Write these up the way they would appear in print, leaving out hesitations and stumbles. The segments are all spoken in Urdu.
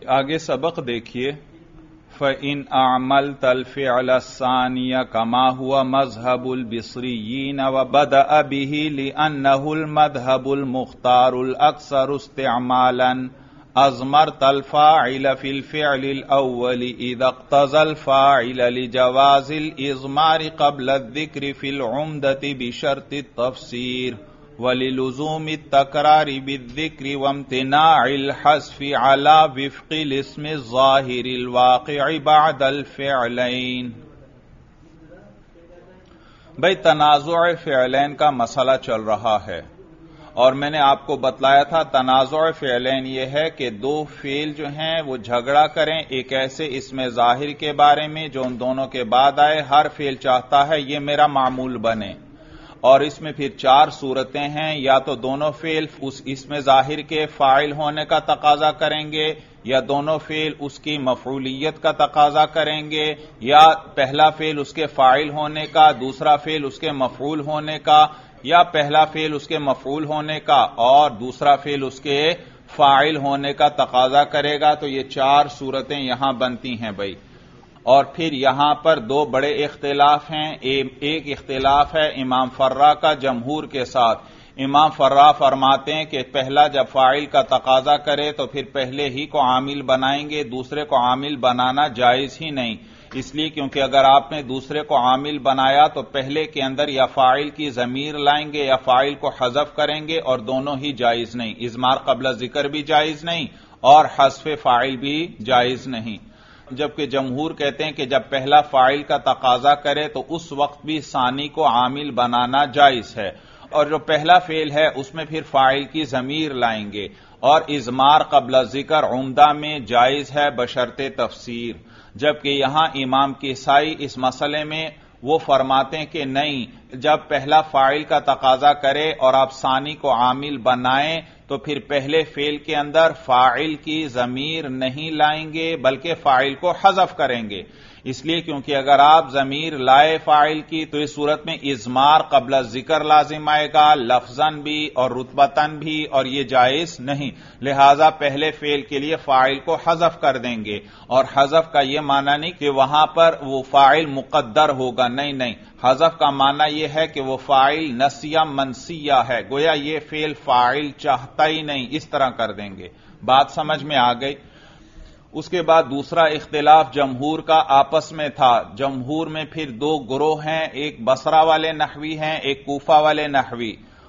آگے سبق دیکھیے فَإِنْ أَعْمَلْتَ الْفِعْلَ الثَّانِيَ كَمَا هُوَ مَذْهَبُ الْبِصْرِيِّينَ وَبَدَأَ بِهِ لِأَنَّهُ الْمَذْهَبُ الْمُخْتَارُ الْأَكْثَرُ اسْتِعْمَالًا أَضْمَرْتَ الْفَاعِلَ فِي الْفِعْلِ الْأَوَّلِ إِذَا اقْتَضَى الْفَاعِلَ لِجَوَازِ الْإِضْمَارِ قَبْلَ الذِّكْرِ فِي الْعُمْدَةِ بِشَرْطِ التَّفْسِيرِ وَلِلُزُومِ التَّكْرَارِ بِالذِّكْرِ وَامْتِنَاعِ الْحَذْفِ عَلَى وِفْقِ الِاسْمِ الظَّاهِرِ الْوَاقِعِ بَعْدَ الْفِعْلَيْنِ۔ بھئی تنازع فعلین کا مسئلہ چل رہا ہے اور میں نے آپ کو بتلایا تھا تنازع فعلین یہ ہے کہ دو فعل جو ہیں وہ جھگڑا کریں ایک ایسے اسم ظاہر کے بارے میں جو ان دونوں کے بعد آئے، ہر فعل چاہتا ہے یہ میرا معمول بنے، اور اس میں پھر چار صورتیں ہیں، یا تو دونوں فعل اس اسم ظاہر کے فاعل ہونے کا تقاضا کریں گے، یا دونوں فعل اس کی مفعولیت کا تقاضا کریں گے، یا پہلا فعل اس کے فاعل ہونے کا، دوسرا فعل اس کے مفعول ہونے کا، یا پہلا فعل اس کے مفعول ہونے کا اور دوسرا فعل اس کے فاعل ہونے کا تقاضا کرے گا۔ تو یہ چار صورتیں یہاں بنتی ہیں بھائی۔ اور پھر یہاں پر دو بڑے اختلاف ہیں، ایک اختلاف ہے امام فرا کا جمہور کے ساتھ۔ امام فرا فرماتے ہیں کہ پہلا جب فاعل کا تقاضا کرے تو پھر پہلے ہی کو عامل بنائیں گے، دوسرے کو عامل بنانا جائز ہی نہیں، اس لیے کیونکہ اگر آپ نے دوسرے کو عامل بنایا تو پہلے کے اندر یا فاعل کی ضمیر لائیں گے یا فاعل کو حذف کریں گے، اور دونوں ہی جائز نہیں، اضمار قبل ذکر بھی جائز نہیں اور حذف فاعل بھی جائز نہیں۔ جبکہ جمہور کہتے ہیں کہ جب پہلا فاعل کا تقاضا کرے تو اس وقت بھی ثانی کو عامل بنانا جائز ہے، اور جو پہلا فعل ہے اس میں پھر فاعل کی ضمیر لائیں گے، اور اضمار قبل ذکر عمدہ میں جائز ہے بشرط تفسیر۔ جبکہ یہاں امام کسائی اس مسئلے میں وہ فرماتے ہیں کہ نہیں، جب پہلا فاعل کا تقاضا کرے اور آپ ثانی کو عامل بنائیں تو پھر پہلے فعل کے اندر فاعل کی ضمیر نہیں لائیں گے بلکہ فاعل کو حذف کریں گے، اس لیے کیونکہ اگر آپ ضمیر لائے فاعل کی تو اس صورت میں اضمار قبل ذکر لازم آئے گا، لفظاً بھی اور رتبتاً بھی، اور یہ جائز نہیں، لہذا پہلے فعل کے لیے فاعل کو حذف کر دیں گے۔ اور حذف کا یہ معنی نہیں کہ وہاں پر وہ فاعل مقدر ہوگا، نہیں، حذف کا معنی یہ ہے کہ وہ فاعل نسیہ منسیہ ہے، گویا یہ فعل فاعل چاہتا ہی نہیں، اس طرح کر دیں گے۔ بات سمجھ میں آ گئی؟ اس کے بعد دوسرا اختلاف جمہور کا آپس میں تھا۔ جمہور میں پھر دو گروہ ہیں، ایک بصرہ والے نحوی ہیں، ایک کوفہ والے نحوی۔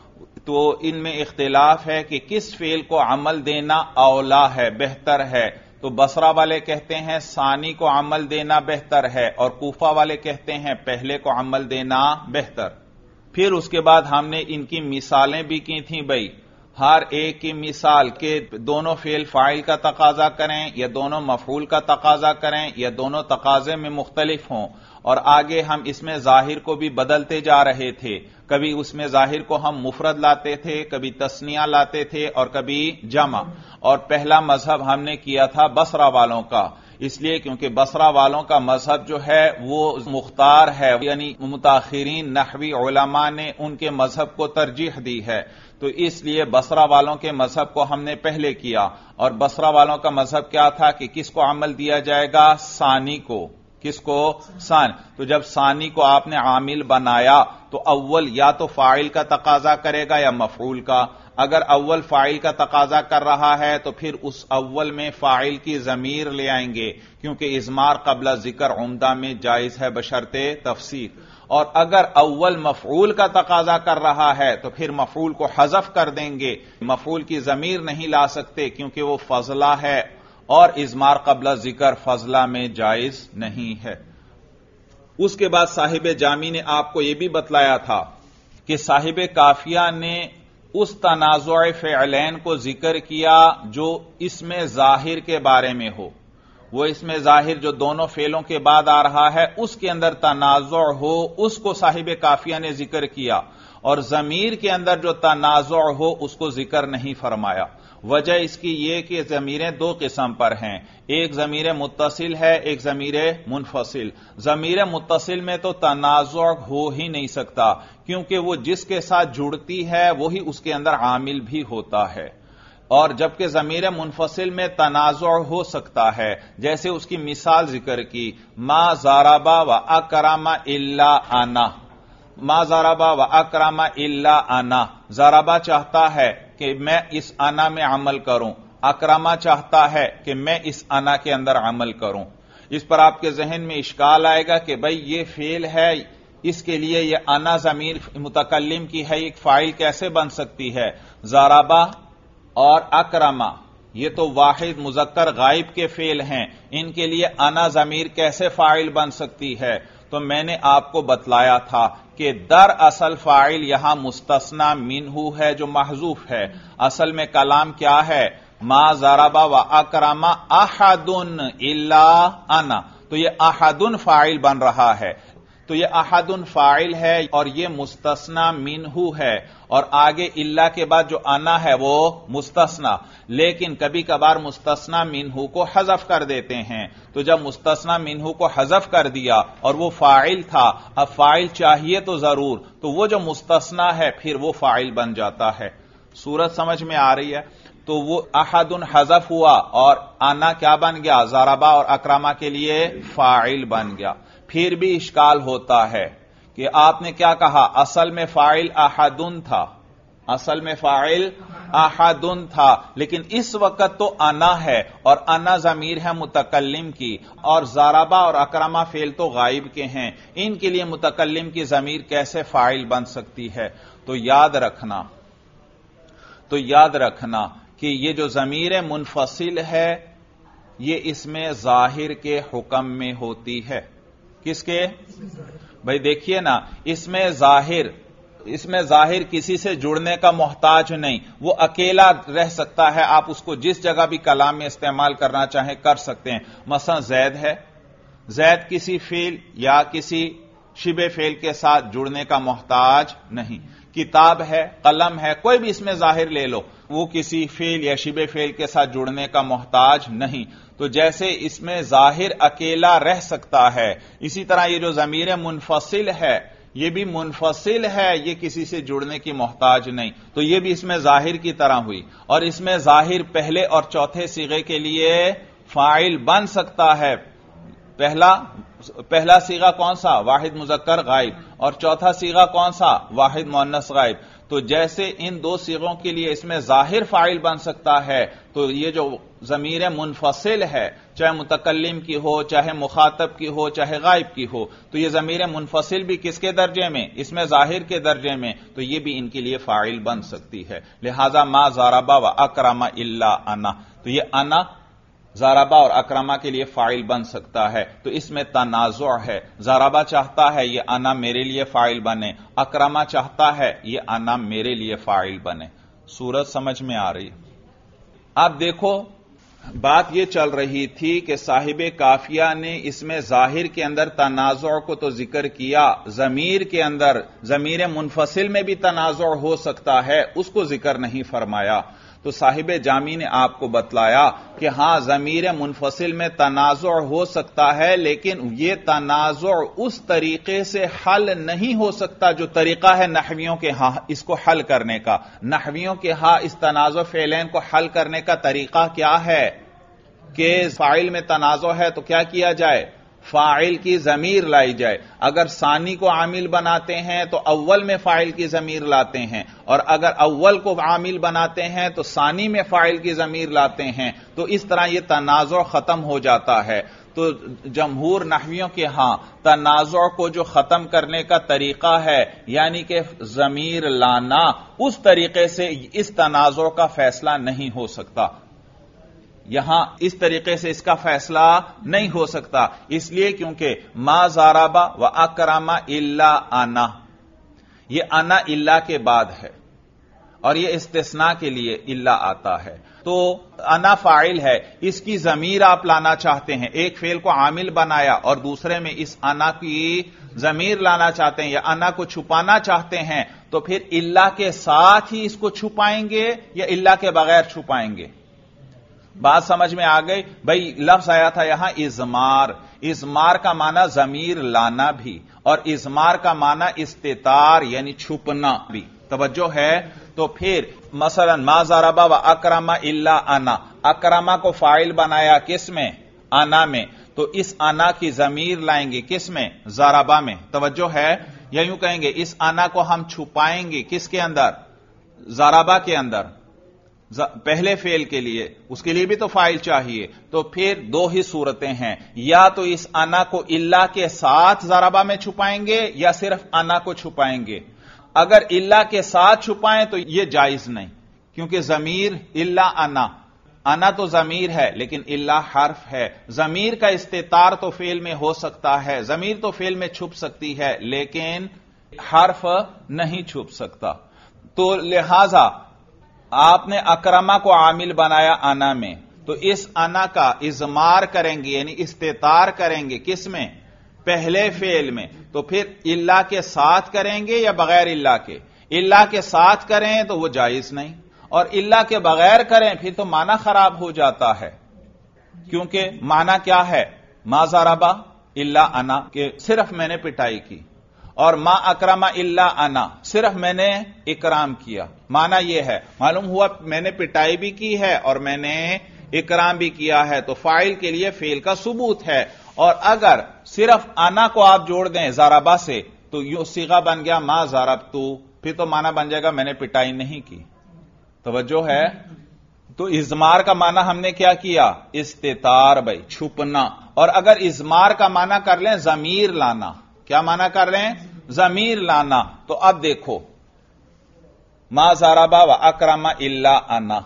تو ان میں اختلاف ہے کہ کس فعل کو عمل دینا اولا ہے، بہتر ہے۔ تو بصرہ والے کہتے ہیں ثانی کو عمل دینا بہتر ہے، اور کوفہ والے کہتے ہیں پہلے کو عمل دینا بہتر۔ پھر اس کے بعد ہم نے ان کی مثالیں بھی کی تھیں بھائی، ہر ایک کی مثال کہ دونوں فعل فاعل کا تقاضا کریں یا دونوں مفعول کا تقاضا کریں یا دونوں تقاضے میں مختلف ہوں، اور آگے ہم اس میں ظاہر کو بھی بدلتے جا رہے تھے، کبھی اس میں ظاہر کو ہم مفرد لاتے تھے، کبھی تثنیہ لاتے تھے اور کبھی جمع۔ اور پہلا مذہب ہم نے کیا تھا بصرہ والوں کا، اس لیے کیونکہ بصرہ والوں کا مذہب جو ہے وہ مختار ہے، یعنی متاخرین نحوی علماء نے ان کے مذہب کو ترجیح دی ہے، تو اس لیے بصرہ والوں کے مذہب کو ہم نے پہلے کیا۔ اور بصرہ والوں کا مذہب کیا تھا کہ کس کو عمل دیا جائے گا؟ ثانی کو۔ کس کو؟ ثانی۔ تو جب ثانی کو آپ نے عامل بنایا تو اول یا تو فاعل کا تقاضا کرے گا یا مفعول کا۔ اگر اول فاعل کا تقاضا کر رہا ہے تو پھر اس اول میں فاعل کی ضمیر لے آئیں گے، کیونکہ اضمار قبل ذکر عمدہ میں جائز ہے بشرط تفسیر۔ اور اگر اول مفعول کا تقاضا کر رہا ہے تو پھر مفعول کو حذف کر دیں گے، مفعول کی ضمیر نہیں لا سکتے کیونکہ وہ فضلہ ہے، اور اضمار قبل ذکر فضلہ میں جائز نہیں ہے۔ اس کے بعد صاحب جامی نے آپ کو یہ بھی بتلایا تھا کہ صاحب کافیہ نے اس تنازع فعلین کو ذکر کیا جو اسم ظاہر کے بارے میں ہو، وہ اسم ظاہر جو دونوں فعلوں کے بعد آ رہا ہے اس کے اندر تنازع ہو، اس کو صاحب کافیہ نے ذکر کیا، اور ضمیر کے اندر جو تنازع ہو اس کو ذکر نہیں فرمایا۔ وجہ اس کی یہ کہ ضمیریں دو قسم پر ہیں، ایک ضمیر متصل ہے، ایک ضمیر منفصل۔ ضمیر متصل میں تو تنازع ہو ہی نہیں سکتا، کیونکہ وہ جس کے ساتھ جڑتی ہے وہی اس کے اندر عامل بھی ہوتا ہے، اور جبکہ ضمیر منفصل میں تنازع ہو سکتا ہے، جیسے اس کی مثال ذکر کی، ما ضربا و اکرم الا انا، ما ضربا و اکرم الا انا، ضربا چاہتا ہے کہ میں اس انا میں عمل کروں، اکرما چاہتا ہے کہ میں اس انا کے اندر عمل کروں۔ اس پر آپ کے ذہن میں اشکال آئے گا کہ بھئی یہ فعل ہے، اس کے لیے یہ انا ضمیر متکلم کی ہے، ایک فاعل کیسے بن سکتی ہے؟ ضربا اور اکرما یہ تو واحد مذکر غائب کے فعل ہیں، ان کے لیے انا ضمیر کیسے فاعل بن سکتی ہے؟ تو میں نے آپ کو بتلایا تھا کہ در اصل فاعل یہاں مستثنی منہ ہے جو محذوف ہے۔ اصل میں کلام کیا ہے؟ ما ضربا و اکرما احد الا انا، تو یہ احد فاعل بن رہا ہے، تو یہ احد فاعل ہے اور یہ مستثنی منہ ہے، اور آگے الا کے بعد جو انا ہے وہ مستثنی، لیکن کبھی کبھار مستثنی منہ کو حذف کر دیتے ہیں، تو جب مستثنی منہ کو حذف کر دیا اور وہ فاعل تھا، اب فاعل چاہیے تو ضرور، تو وہ جو مستثنی ہے پھر وہ فاعل بن جاتا ہے۔ صورت سمجھ میں آ رہی ہے؟ تو وہ احد حذف ہوا اور انا کیا بن گیا؟ ضربا اور اکرما کے لیے فاعل بن گیا۔ پھر بھی اشکال ہوتا ہے کہ آپ نے کیا کہا؟ اصل میں فاعل احدن تھا، اصل میں فاعل احدن تھا، لیکن اس وقت تو انا ہے اور انا ضمیر ہے متکلم کی، اور ضربا اور اکرما فعل تو غائب کے ہیں، ان کے لیے متکلم کی ضمیر کیسے فاعل بن سکتی ہے؟ تو یاد رکھنا کہ یہ جو ضمیر منفصل ہے یہ اس میں ظاہر کے حکم میں ہوتی ہے۔ کس کے؟ بھئی دیکھیے نا، اس میں ظاہر کسی سے جڑنے کا محتاج نہیں، وہ اکیلا رہ سکتا ہے، آپ اس کو جس جگہ بھی کلام میں استعمال کرنا چاہیں کر سکتے ہیں۔ مثلا زید ہے، زید کسی فعل یا کسی شبہ فعل کے ساتھ جڑنے کا محتاج نہیں۔ کتاب ہے، قلم ہے، کوئی بھی اس میں ظاہر لے لو، وہ کسی فعل یا شبہ فعل کے ساتھ جڑنے کا محتاج نہیں۔ تو جیسے اس میں ظاہر اکیلا رہ سکتا ہے، اسی طرح یہ جو ضمیر منفصل ہے یہ بھی منفصل ہے، یہ کسی سے جڑنے کی محتاج نہیں، تو یہ بھی اس میں ظاہر کی طرح ہوئی، اور اس میں ظاہر پہلے اور چوتھے صیغے کے لیے فاعل بن سکتا ہے۔ پہلا صیغہ کون سا؟ واحد مذکر غائب، اور چوتھا صیغہ کون سا؟ واحد مؤنث غائب۔ تو جیسے ان دو صیغوں کے لیے اس میں ظاہر فاعل بن سکتا ہے، تو یہ جو ضمیر منفصل ہے، چاہے متکلم کی ہو، چاہے مخاطب کی ہو، چاہے غائب کی ہو، تو یہ ضمیر منفصل بھی کس کے درجے میں؟ اس میں ظاہر کے درجے میں، تو یہ بھی ان کے لیے فاعل بن سکتی ہے۔ لہذا ما ضربا و اکرم الا انا، تو یہ انا ضربا اور اکرما کے لیے فاعل بن سکتا ہے، تو اس میں تنازع ہے۔ ضربا چاہتا ہے یہ انا میرے لیے فاعل بنے، اکرما چاہتا ہے یہ انا میرے لیے فاعل بنے۔ صورت سمجھ میں آ رہی؟ اب دیکھو، بات یہ چل رہی تھی کہ صاحب کافیہ نے اس میں ظاہر کے اندر تنازع کو تو ذکر کیا، ضمیر کے اندر ضمیر منفصل میں بھی تنازع ہو سکتا ہے، اس کو ذکر نہیں فرمایا۔ تو صاحب جامی نے آپ کو بتلایا کہ ہاں ضمیر منفصل میں تنازع ہو سکتا ہے، لیکن یہ تنازع اس طریقے سے حل نہیں ہو سکتا جو طریقہ ہے نحویوں کے ہاں اس کو حل کرنے کا۔ نحویوں کے ہاں اس تنازع فعلین کو حل کرنے کا طریقہ کیا ہے کہ فاعل میں تنازع ہے تو کیا کیا جائے؟ فاعل کی ضمیر لائی جائے۔ اگر ثانی کو عامل بناتے ہیں تو اول میں فاعل کی ضمیر لاتے ہیں، اور اگر اول کو عامل بناتے ہیں تو ثانی میں فاعل کی ضمیر لاتے ہیں، تو اس طرح یہ تنازع ختم ہو جاتا ہے۔ تو جمہور نحویوں کے ہاں تنازع کو جو ختم کرنے کا طریقہ ہے یعنی کہ ضمیر لانا، اس طریقے سے اس تنازع کا فیصلہ نہیں ہو سکتا۔ یہاں اس طریقے سے اس کا فیصلہ نہیں ہو سکتا، اس لیے کیونکہ ما ضربا و اکرم الا انا، یہ انا الا کے بعد ہے، اور یہ استثناء کے لیے الا آتا ہے۔ تو انا فاعل ہے، اس کی ضمیر آپ لانا چاہتے ہیں، ایک فعل کو عامل بنایا اور دوسرے میں اس انا کی ضمیر لانا چاہتے ہیں یا انا کو چھپانا چاہتے ہیں، تو پھر الا کے ساتھ ہی اس کو چھپائیں گے یا الا کے بغیر چھپائیں گے؟ بات سمجھ میں آ گئی؟ بھئی لفظ آیا تھا یہاں اضمار، اضمار کا معنی ضمیر لانا بھی، اور اضمار کا معنی استتار یعنی چھپنا بھی۔ توجہ ہے؟ تو پھر مثلا ما ضربا و اکرما الا انا، اکرما کو فاعل بنایا کس میں؟ انا میں، تو اس انا کی ضمیر لائیں گے کس میں؟ ضربا میں، توجہ ہے؟ یا یوں کہیں گے اس انا کو ہم چھپائیں گے کس کے اندر؟ ضربا کے اندر، پہلے فعل کے لیے، اس کے لیے بھی تو فاعل چاہیے، تو پھر دو ہی صورتیں ہیں، یا تو اس انا کو الا کے ساتھ ضربا میں چھپائیں گے یا صرف انا کو چھپائیں گے۔ اگر الا کے ساتھ چھپائیں تو یہ جائز نہیں، کیونکہ ضمیر الا انا تو ضمیر ہے لیکن الا حرف ہے، ضمیر کا استتار تو فعل میں ہو سکتا ہے، ضمیر تو فعل میں چھپ سکتی ہے لیکن حرف نہیں چھپ سکتا، تو لہذا آپ نے اکرما کو عامل بنایا انا میں، تو اس انا کا اضمار کریں گے یعنی استتار کریں گے کس میں؟ پہلے فعل میں، تو پھر الا کے ساتھ کریں گے یا بغیر الا کے؟ الا کے ساتھ کریں تو وہ جائز نہیں، اور الا کے بغیر کریں پھر تو معنی خراب ہو جاتا ہے، کیونکہ معنی کیا ہے؟ ما ضربا الا انا، کہ صرف میں نے پٹائی کی، اور ما اکرما الا انا، صرف میں نے اکرام کیا، معنی یہ ہے، معلوم ہوا میں نے پٹائی بھی کی ہے اور میں نے اکرام بھی کیا ہے، تو فاعل کے لیے فعل کا ثبوت ہے، اور اگر صرف انا کو آپ جوڑ دیں ضربا سے تو یہ صیغہ بن گیا ما ضربتو، پھر تو معنی بن جائے گا میں نے پٹائی نہیں کی، توجہ ہے؟ تو اضمار کا معنی ہم نے کیا کیا؟ استتار، بھائی چھپنا، اور اگر اضمار کا معنی کر لیں ضمیر لانا، کیا معنی کر لیں؟ ضمیر لانا، تو اب دیکھو ما ضربا و اکرما الا انا،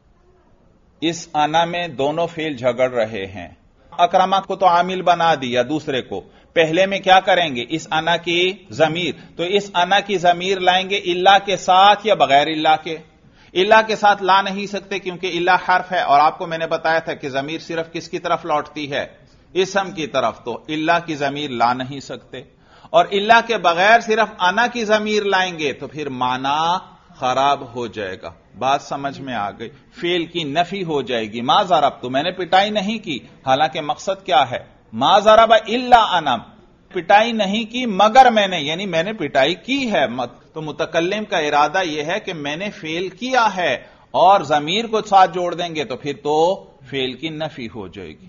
اس انا میں دونوں فعل جھگڑ رہے ہیں، اکرما کو تو عامل بنا دیا دوسرے کو، پہلے میں کیا کریں گے؟ اس انا کی ضمیر، تو اس انا کی ضمیر لائیں گے الا کے ساتھ یا بغیر الا کے؟ الا کے ساتھ لا نہیں سکتے کیونکہ الا حرف ہے، اور آپ کو میں نے بتایا تھا کہ ضمیر صرف کس کی طرف لوٹتی ہے؟ اسم کی طرف، تو الا کی ضمیر لا نہیں سکتے، اور الا کے بغیر صرف انا کی ضمیر لائیں گے تو پھر معنی خراب ہو جائے گا، بات سمجھ میں آ گئی؟ فعل کی نفی ہو جائے گی، ما ضربتو، میں نے پٹائی نہیں کی، حالانکہ مقصد کیا ہے؟ ما ضرب الا انا، پٹائی نہیں کی مگر میں نے، یعنی میں نے پٹائی کی ہے، تو متکلم کا ارادہ یہ ہے کہ میں نے فعل کیا ہے، اور ضمیر کو ساتھ جوڑ دیں گے تو پھر تو فعل کی نفی ہو جائے گی۔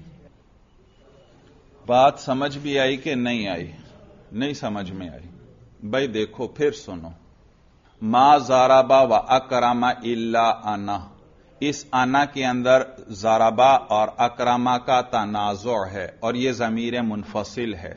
بات سمجھ بھی آئی کہ نہیں آئی؟ نہیں سمجھ میں آئی؟ بھائی دیکھو پھر سنو، ما ضربا و اکرما الا انا، اس انا کے اندر ضربا اور اکرما کا تنازع ہے، اور یہ ضمیر منفصل ہے،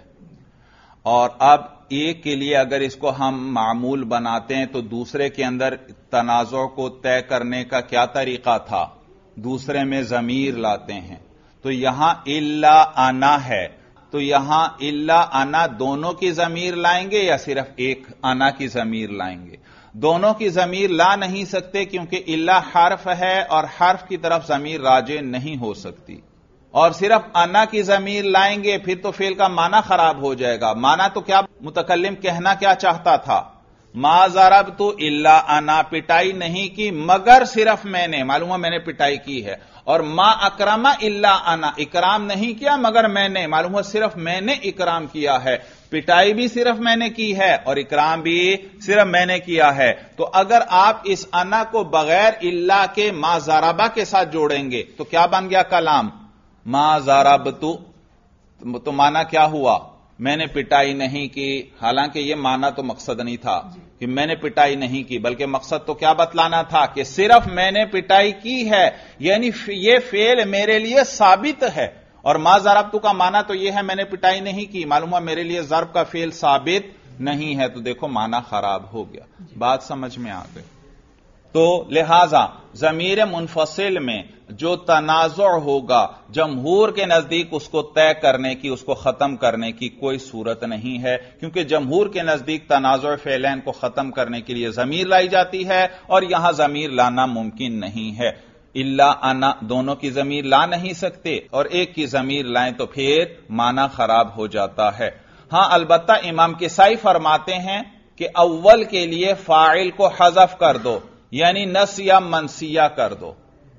اور اب ایک کے لیے اگر اس کو ہم معمول بناتے ہیں تو دوسرے کے اندر تنازع کو طے کرنے کا کیا طریقہ تھا؟ دوسرے میں ضمیر لاتے ہیں، تو یہاں الا انا ہے، تو یہاں الا انا دونوں کی ضمیر لائیں گے یا صرف ایک انا کی ضمیر لائیں گے؟ دونوں کی ضمیر لا نہیں سکتے کیونکہ الا حرف ہے اور حرف کی طرف ضمیر راجع نہیں ہو سکتی، اور صرف انا کی ضمیر لائیں گے پھر تو فعل کا معنی خراب ہو جائے گا۔ معنی تو کیا متکلم کہنا کیا چاہتا تھا؟ ما ضربت الا انا، پٹائی نہیں کی مگر صرف میں نے، معلوم ہے میں نے پٹائی کی ہے، اور ما اکرم الا انا، اکرام نہیں کیا مگر میں نے، معلوم ہے صرف میں نے اکرام کیا ہے، پٹائی بھی صرف میں نے کی ہے اور اکرام بھی صرف میں نے کیا ہے۔ تو اگر آپ اس انا کو بغیر الا کے ما ضربا کے ساتھ جوڑیں گے تو کیا بن گیا کلام؟ ما ضربتو، تو معنی کیا ہوا؟ میں نے پٹائی نہیں کی، حالانکہ یہ معنی تو مقصد نہیں تھا کہ میں نے پٹائی نہیں کی، بلکہ مقصد تو کیا بتلانا تھا کہ صرف میں نے پٹائی کی ہے، یعنی یہ فعل میرے لیے ثابت ہے، اور ما ضربتو کا معنی تو یہ ہے میں نے پٹائی نہیں کی، معلوم ہے میرے لیے ضرب کا فعل ثابت نہیں ہے، تو دیکھو معنی خراب ہو گیا، بات سمجھ میں آ گئی؟ تو لہذا ضمیر منفصل میں جو تنازع ہوگا جمہور کے نزدیک اس کو طے کرنے کی، اس کو ختم کرنے کی کوئی صورت نہیں ہے، کیونکہ جمہور کے نزدیک تنازع فعلین کو ختم کرنے کے لیے ضمیر لائی جاتی ہے، اور یہاں ضمیر لانا ممکن نہیں ہے، الا انا دونوں کی ضمیر لا نہیں سکتے، اور ایک کی ضمیر لائیں تو پھر معنی خراب ہو جاتا ہے۔ ہاں البتہ امام کسائی فرماتے ہیں کہ اول کے لیے فاعل کو حذف کر دو، یعنی نسیہ منسیہ کر دو،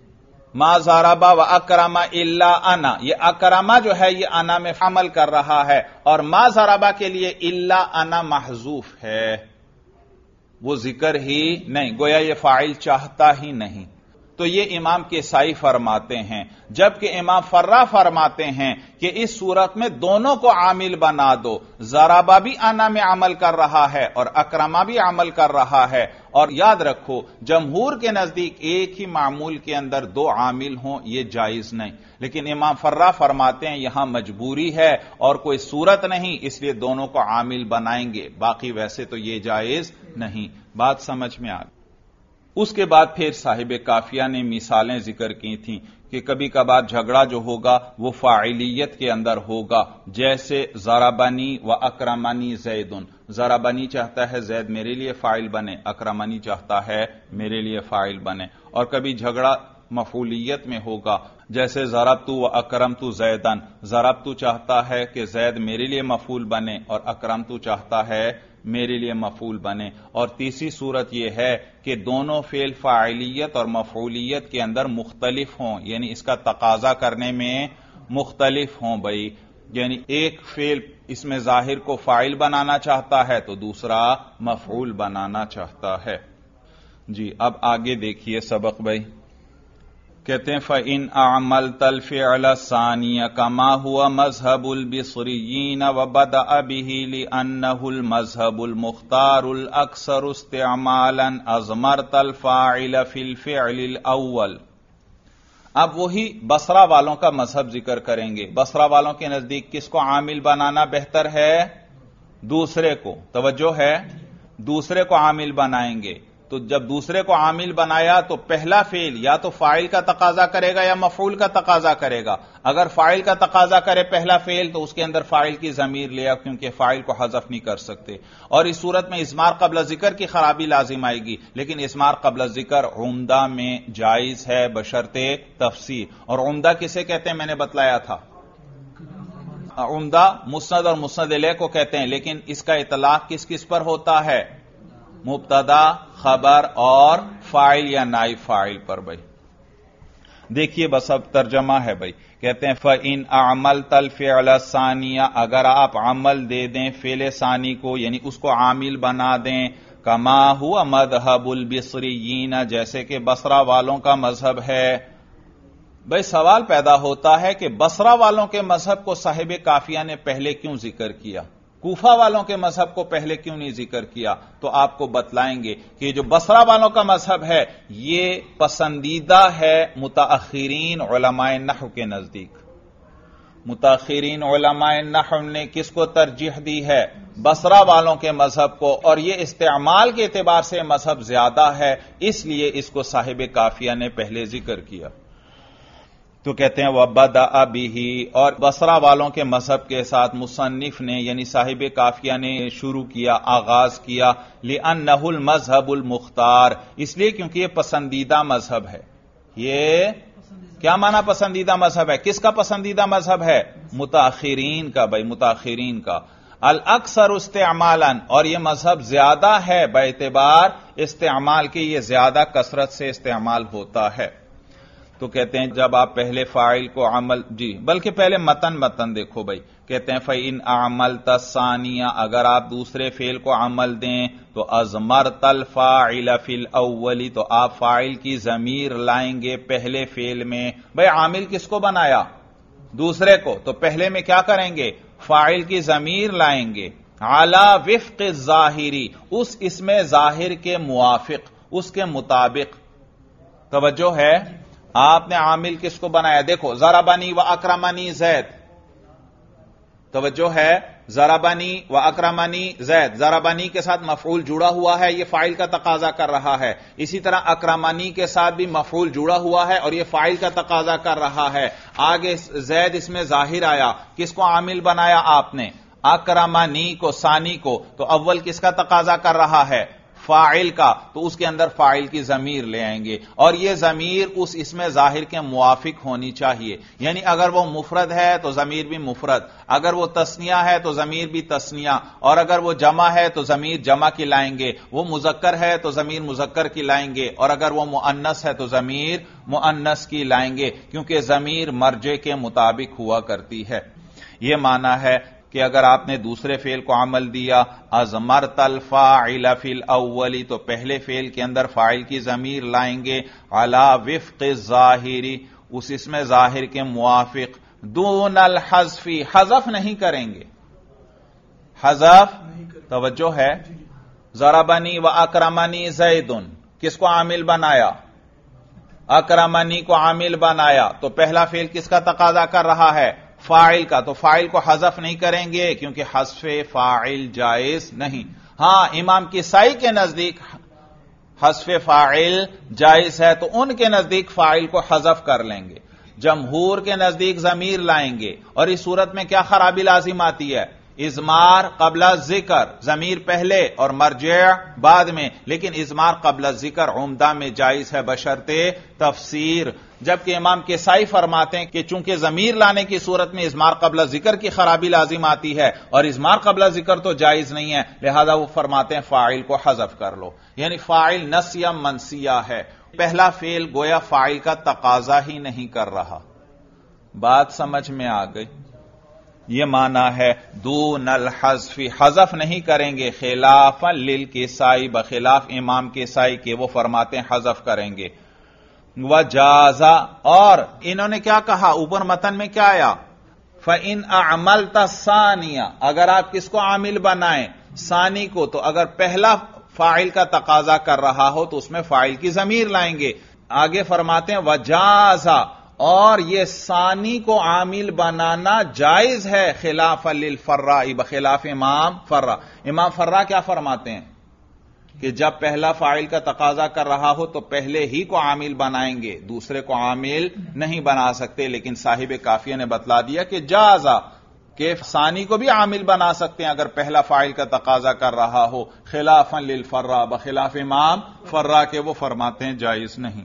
ما ضربا و اکرما الا انا، یہ اکرما جو ہے یہ انا میں عمل کر رہا ہے، اور ما ضربا کے لیے الا انا محذوف ہے، وہ ذکر ہی نہیں، گویا یہ فاعل چاہتا ہی نہیں. تو یہ امام کسائی فرماتے ہیں، جبکہ امام فرا فرماتے ہیں کہ اس صورت میں دونوں کو عامل بنا دو. ضربہ بھی انا میں عمل کر رہا ہے اور اکرما بھی عمل کر رہا ہے. اور یاد رکھو جمہور کے نزدیک ایک ہی معمول کے اندر دو عامل ہوں یہ جائز نہیں، لیکن امام فرا فرماتے ہیں یہاں مجبوری ہے اور کوئی صورت نہیں، اس لیے دونوں کو عامل بنائیں گے، باقی ویسے تو یہ جائز نہیں. بات سمجھ میں آ گئی. اس کے بعد پھر صاحب کافیہ نے مثالیں ذکر کی تھیں کہ کبھی کبھار جھگڑا جو ہوگا وہ فاعلیت کے اندر ہوگا، جیسے ضربنی و اکرمنی زیدن. ضربنی چاہتا ہے زید میرے لیے فاعل بنے، اکرمنی چاہتا ہے میرے لیے فاعل بنے. اور کبھی جھگڑا مفعولیت میں ہوگا، جیسے ضربت و اکرمت زیدن. ضربت چاہتا ہے کہ زید میرے لیے مفعول بنے اور اکرمت چاہتا ہے میرے لیے مفعول بنے. اور تیسری صورت یہ ہے کہ دونوں فعل فاعلیت اور مفعولیت کے اندر مختلف ہوں، یعنی اس کا تقاضا کرنے میں مختلف ہوں. بھائی یعنی ایک فعل اس میں ظاہر کو فاعل بنانا چاہتا ہے تو دوسرا مفعول بنانا چاہتا ہے. جی اب آگے دیکھیے سبق. بھائی کہتے ہیں فَإِنْ أَعْمَلْتَ الْفِعْلَ الثَّانِيَ كَمَا هُوَ مَذْهَبُ الْبِصْرِيِّينَ وَبَدَأَ بِهِ لِأَنَّهُ الْمَذْهَبُ الْمُخْتَارُ الْأَكْثَرُ اسْتِعْمَالًا أَضْمَرْتَ الْفَاعِلَ فِي الْفِعْلِ الْأَوَّلِ. اب وہی بصرہ والوں کا مذہب ذکر کریں گے. بصرہ والوں کے نزدیک کس کو عامل بنانا بہتر ہے؟ دوسرے کو. توجہ ہے، دوسرے کو عامل بنائیں گے. تو جب دوسرے کو عامل بنایا تو پہلا فعل یا تو فاعل کا تقاضا کرے گا یا مفعول کا تقاضا کرے گا. اگر فاعل کا تقاضا کرے پہلا فعل تو اس کے اندر فاعل کی ضمیر لیا، کیونکہ فاعل کو حذف نہیں کر سکتے. اور اس صورت میں اضمار قبل ذکر کی خرابی لازم آئے گی، لیکن اضمار قبل ذکر عمدہ میں جائز ہے بشرط تفسیر. اور عمدہ کسے کہتے ہیں میں نے بتلایا تھا، عمدہ مسند اور مسند الیہ کو کہتے ہیں، لیکن اس کا اطلاق کس کس پر ہوتا ہے؟ مبتدا، خبر اور فاعل یا نائب فاعل پر. بھائی دیکھیے بس اب ترجمہ ہے. بھائی کہتے ہیں فَإِنْ أَعْمَلْتَ الْفِعْلَ الثَّانِيَ، اگر آپ عمل دے دیں فعل ثانی کو، یعنی اس کو عامل بنا دیں، کما ہوا مذہب البصریین، جیسے کہ بصرہ والوں کا مذہب ہے. بھائی سوال پیدا ہوتا ہے کہ بصرہ والوں کے مذہب کو صاحب کافیہ نے پہلے کیوں ذکر کیا، کوفہ والوں کے مذہب کو پہلے کیوں نہیں ذکر کیا؟ تو آپ کو بتلائیں گے کہ جو بصرہ والوں کا مذہب ہے یہ پسندیدہ ہے متاخرین علماء نحو کے نزدیک. متاخرین علماء نحو نے کس کو ترجیح دی ہے؟ بصرہ والوں کے مذہب کو. اور یہ استعمال کے اعتبار سے مذہب زیادہ ہے، اس لیے اس کو صاحب کافیہ نے پہلے ذکر کیا. تو کہتے ہیں وَبَدَأَ بِهِ، اور بصرہ والوں کے مذہب کے ساتھ مصنف نے یعنی صاحب کافیہ نے شروع کیا، آغاز کیا. لِأَنَّهُ الْمَذْهَبُ الْمُخْتَارُ، اس لیے کیونکہ یہ پسندیدہ مذہب ہے. یہ کیا معنی پسندیدہ مذہب ہے؟ کس کا پسندیدہ مذہب ہے؟ متاخرین کا. بھائی متاخرین کا. الاکثر استعمالا، اور یہ مذہب زیادہ ہے باعتبار استعمال کے، یہ زیادہ کثرت سے استعمال ہوتا ہے. تو کہتے ہیں جب آپ پہلے فاعل کو عمل، جی بلکہ پہلے متن دیکھو. بھائی کہتے ہیں فَإِنْ أَعْمَلْتَ الثَّانِيَ، اگر آپ دوسرے فعل کو عمل دیں تو أَضْمَرْتَ الْفَاعِلَ فِي الْأَوَّلِ، تو آپ فاعل کی ضمیر لائیں گے پہلے فعل میں. بھائی عامل کس کو بنایا؟ دوسرے کو. تو پہلے میں کیا کریں گے؟ فاعل کی ضمیر لائیں گے. عَلَى وِفْقِ الظَّاهِرِ، اس اسم ظاہر کے موافق، اس کے مطابق. توجہ ہے، آپ نے عامل کس کو بنایا؟ دیکھو ضربنی و اکرمنی زید. توجہ ہے، ضربنی و اکرمنی زید، ضربنی کے ساتھ مفعول جڑا ہوا ہے، یہ فاعل کا تقاضا کر رہا ہے. اسی طرح اکرمنی کے ساتھ بھی مفعول جڑا ہوا ہے اور یہ فاعل کا تقاضا کر رہا ہے. آگے زید اس میں ظاہر آیا، کس کو عامل بنایا آپ نے؟ اکرمنی کو، ثانی کو. تو اول کس کا تقاضا کر رہا ہے؟ فاعل کا. تو اس کے اندر فاعل کی ضمیر لے آئیں گے اور یہ ضمیر اس اسم ظاہر کے موافق ہونی چاہیے. یعنی اگر وہ مفرد ہے تو ضمیر بھی مفرد، اگر وہ تثنیہ ہے تو ضمیر بھی تثنیہ، اور اگر وہ جمع ہے تو ضمیر جمع کی لائیں گے. وہ مذکر ہے تو ضمیر مذکر کی لائیں گے، اور اگر وہ مؤنث ہے تو ضمیر مؤنث کی لائیں گے، کیونکہ ضمیر مرجع کے مطابق ہوا کرتی ہے. یہ معنی ہے. کہ اگر آپ نے دوسرے فعل کو عمل دیا ازمرت الفاعل فی الاولی تو پہلے فعل کے اندر فاعل کی ضمیر لائیں گے علی وفق الظاہری اس اسم ظاہر کے موافق دون الحذف حذف نہیں کریں گے حذف توجہ ہے ضربنی و اکرمنی زید کس کو عامل بنایا اکرمنی کو عامل بنایا تو پہلا فعل کس کا تقاضا کر رہا ہے فاعل کا تو فاعل کو حذف نہیں کریں گے کیونکہ حذف فاعل جائز نہیں ہاں امام کسائی کے نزدیک حذف فاعل جائز ہے تو ان کے نزدیک فاعل کو حذف کر لیں گے جمہور کے نزدیک ضمیر لائیں گے اور اس صورت میں کیا خرابی لازم آتی ہے اضمار قبل ذکر ضمیر پہلے اور مرجع بعد میں لیکن اضمار قبل ذکر عمدہ میں جائز ہے بشرط تفسیر جبکہ امام کسائی فرماتے ہیں کہ چونکہ ضمیر لانے کی صورت میں اضمار قبل ذکر کی خرابی لازم آتی ہے اور اضمار قبل ذکر تو جائز نہیں ہے لہذا وہ فرماتے ہیں فاعل کو حذف کر لو یعنی فاعل نسیہ منسیہ ہے پہلا فعل گویا فاعل کا تقاضا ہی نہیں کر رہا بات سمجھ میں آ گئی یہ معنی ہے دون الحذف حذف نہیں کریں گے خلافا للکسائی بخلاف امام کسائی کے وہ فرماتے ہیں حذف کریں گے وجازا اور انہوں نے کیا کہا اوپر متن میں کیا آیا فَإِنْ أَعْمَلْتَ الثَّانِيَ اگر آپ کس کو عامل بنائیں ثانی کو تو اگر پہلا فاعل کا تقاضا کر رہا ہو تو اس میں فاعل کی ضمیر لائیں گے آگے فرماتے ہیں وجازا اور یہ ثانی کو عامل بنانا جائز ہے خلاف للفراء بخلاف امام فرا کیا فرماتے ہیں کہ جب پہلا فاعل کا تقاضا کر رہا ہو تو پہلے ہی کو عامل بنائیں گے دوسرے کو عامل نہیں بنا سکتے لیکن صاحب کافیہ نے بتلا دیا کہ جازا کہ ثانی کو بھی عامل بنا سکتے ہیں اگر پہلا فاعل کا تقاضا کر رہا ہو خلافا للفراء بخلاف امام فرا کے وہ فرماتے ہیں جائز نہیں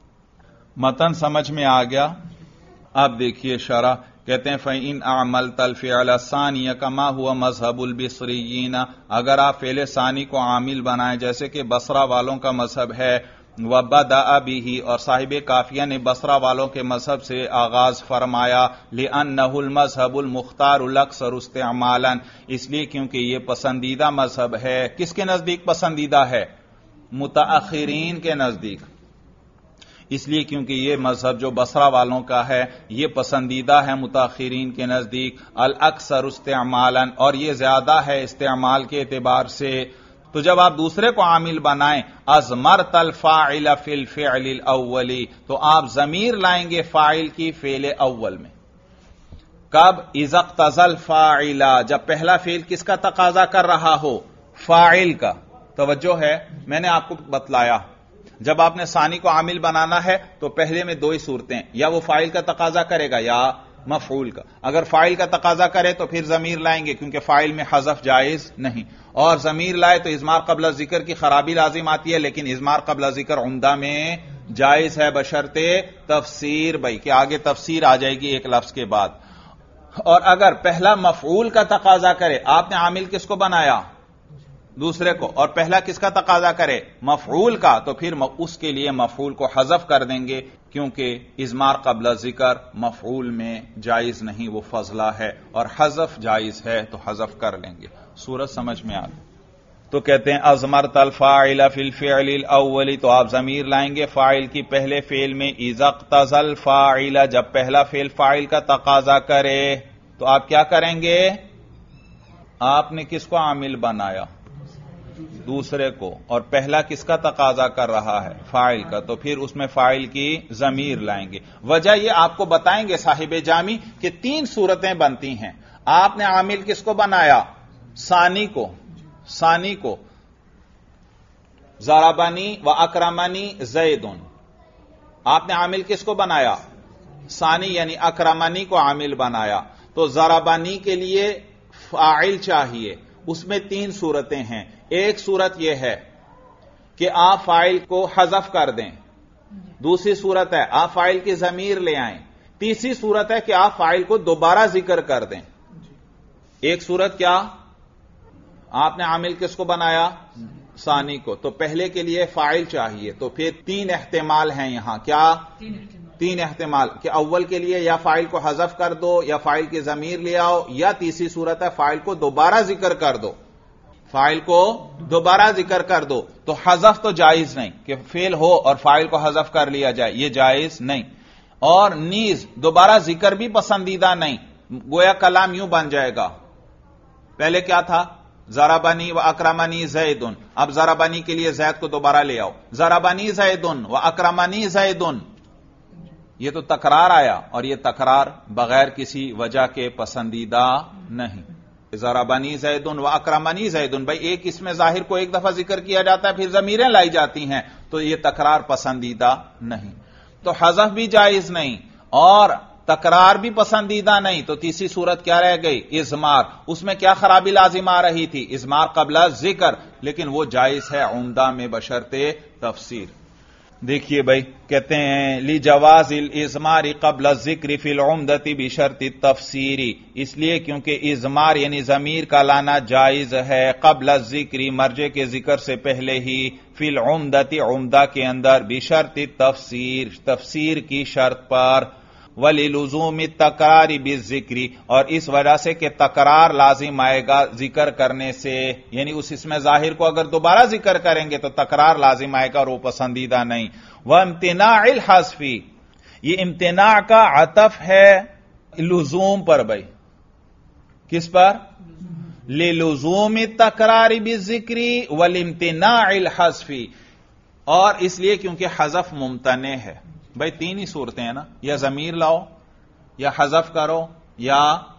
متن سمجھ میں آ گیا اب دیکھیے شرح کہتے ہیں فَإِنْ أَعْمَلْتَ الْفِعْلَ الثَّانِيَ كَمَا هُوَ مذهب البصريين اگر آپ فعل ثانی کو عامل بنائیں جیسے کہ بصرہ والوں کا مذہب ہے وَبَدَأَ بِهِ اور صاحب کافیہ نے بصرہ والوں کے مذہب سے آغاز فرمایا لِأَنَّهُ الْمَذْهَبُ الْمُخْتَارُ الْأَكْثَرُ اسْتِعْمَالًا اس لیے کیونکہ یہ پسندیدہ مذہب ہے کس کے نزدیک پسندیدہ ہے متاخرین کے نزدیک اس لیے کیونکہ یہ مذہب جو بصرہ والوں کا ہے یہ پسندیدہ ہے متاخرین کے نزدیک الاکثر استعمالا اور یہ زیادہ ہے استعمال کے اعتبار سے تو جب آپ دوسرے کو عامل بنائیں ازمرت الفاعل فی الفعل الاولی تو آپ ضمیر لائیں گے فاعل کی فعل اول میں کب اذا اقتضى الفاعل جب پہلا فعل کس کا تقاضا کر رہا ہو فاعل کا توجہ ہے میں نے آپ کو بتلایا جب آپ نے ثانی کو عامل بنانا ہے تو پہلے میں دو ہی صورتیں یا وہ فاعل کا تقاضا کرے گا یا مفعول کا اگر فاعل کا تقاضا کرے تو پھر ضمیر لائیں گے کیونکہ فاعل میں حذف جائز نہیں اور ضمیر لائے تو اضمار قبل ذکر کی خرابی لازم آتی ہے لیکن اضمار قبل ذکر عمدہ میں جائز ہے بشرط تفسیر بھائی کہ آگے تفسیر آ جائے گی ایک لفظ کے بعد اور اگر پہلا مفعول کا تقاضا کرے آپ نے عامل کس کو بنایا دوسرے کو اور پہلا کس کا تقاضا کرے مفعول کا تو پھر اس کے لیے مفعول کو حذف کر دیں گے کیونکہ اضمار قبل ذکر مفعول میں جائز نہیں وہ فضلہ ہے اور حذف جائز ہے تو حذف کر لیں گے صورت سمجھ میں آ گئی تو کہتے ہیں ازمرت الفاعل فی الفعل الاول تو آپ ضمیر لائیں گے فاعل کی پہلے فعل میں اذا اقتضى الفاعل جب پہلا فعل فاعل کا تقاضا کرے تو آپ کیا کریں گے آپ نے کس کو عامل بنایا دوسرے کو اور پہلا کس کا تقاضا کر رہا ہے فاعل کا تو پھر اس میں فاعل کی ضمیر لائیں گے وجہ یہ آپ کو بتائیں گے صاحب جامی کہ تین صورتیں بنتی ہیں آپ نے عامل کس کو بنایا ثانی کو ضربنی و اکرمنی زیدن آپ نے عامل کس کو بنایا ثانی یعنی اکرمنی کو عامل بنایا تو ضربنی کے لیے فاعل چاہیے اس میں تین صورتیں ہیں ایک صورت یہ ہے کہ آپ فاعل کو حذف کر دیں دوسری صورت ہے آپ فاعل کی ضمیر لے آئیں تیسری صورت ہے کہ آپ فاعل کو دوبارہ ذکر کر دیں ایک صورت کیا آپ نے عامل کس کو بنایا ثانی کو تو پہلے کے لیے فاعل چاہیے تو پھر تین احتمال ہیں یہاں کیا تین احتمال کہ اول کے لیے یا فاعل کو حذف کر دو یا فاعل کی ضمیر لے آؤ، یا تیسری صورت ہے فاعل کو دوبارہ ذکر کر دو، فاعل کو دوبارہ ذکر کر دو. تو حذف تو جائز نہیں کہ فعل ہو اور فاعل کو حذف کر لیا جائے، یہ جائز نہیں. اور نیز دوبارہ ذکر بھی پسندیدہ نہیں، گویا کلام یوں بن جائے گا، پہلے کیا تھا ضربنی و اکرمنی زید، اب ضربنی کے لیے زید کو دوبارہ لے آؤ، ضربنی زید و اکرمنی زید، یہ تو تکرار آیا اور یہ تکرار بغیر کسی وجہ کے پسندیدہ نہیں. ضربنی زید و اکرمنی زید، بھائی ایک اس میں ظاہر کو ایک دفعہ ذکر کیا جاتا ہے پھر ضمیریں لائی جاتی ہیں، تو یہ تکرار پسندیدہ نہیں. تو حذف بھی جائز نہیں اور تکرار بھی پسندیدہ نہیں. تو تیسری صورت کیا رہ گئی؟ اضمار. اس میں کیا خرابی لازم آ رہی تھی؟ اضمار قبل ذکر، لیکن وہ جائز ہے عمدہ میں بشرط تفسیر. دیکھیے بھائی کہتے ہیں لی جواز الاضمار قبل الذکر فی العمدۃ بشرط التفسیر، اس لیے کیونکہ اضمار یعنی ضمیر کا لانا جائز ہے قبل الذکر مرجع کے ذکر سے پہلے ہی، فی العمدۃ عمدہ کے اندر، بشرط التفسیر تفسیر کی شرط پر، وَلِلُزُومِ التَّكْرَارِ بِالذِّكْرِ اور اس وجہ سے کہ تکرار لازم آئے گا ذکر کرنے سے، یعنی اس میں ظاہر کو اگر دوبارہ ذکر کریں گے تو تکرار لازم آئے گا اور وہ پسندیدہ نہیں. وَامْتِنَاعِ الْحَذْفِ، یہ امتناع کا عطف ہے لزوم پر. بھائی کس پر؟ لِلُزُومِ التَّكْرَارِ بِالذِّكْرِ وَالْامْتِنَاعِ الْحَذْفِ، اور اس لیے کیونکہ حذف ممتنع ہے. بھائی تین ہی صورتیں ہیں نا، یا ضمیر لاؤ یا حذف کرو یا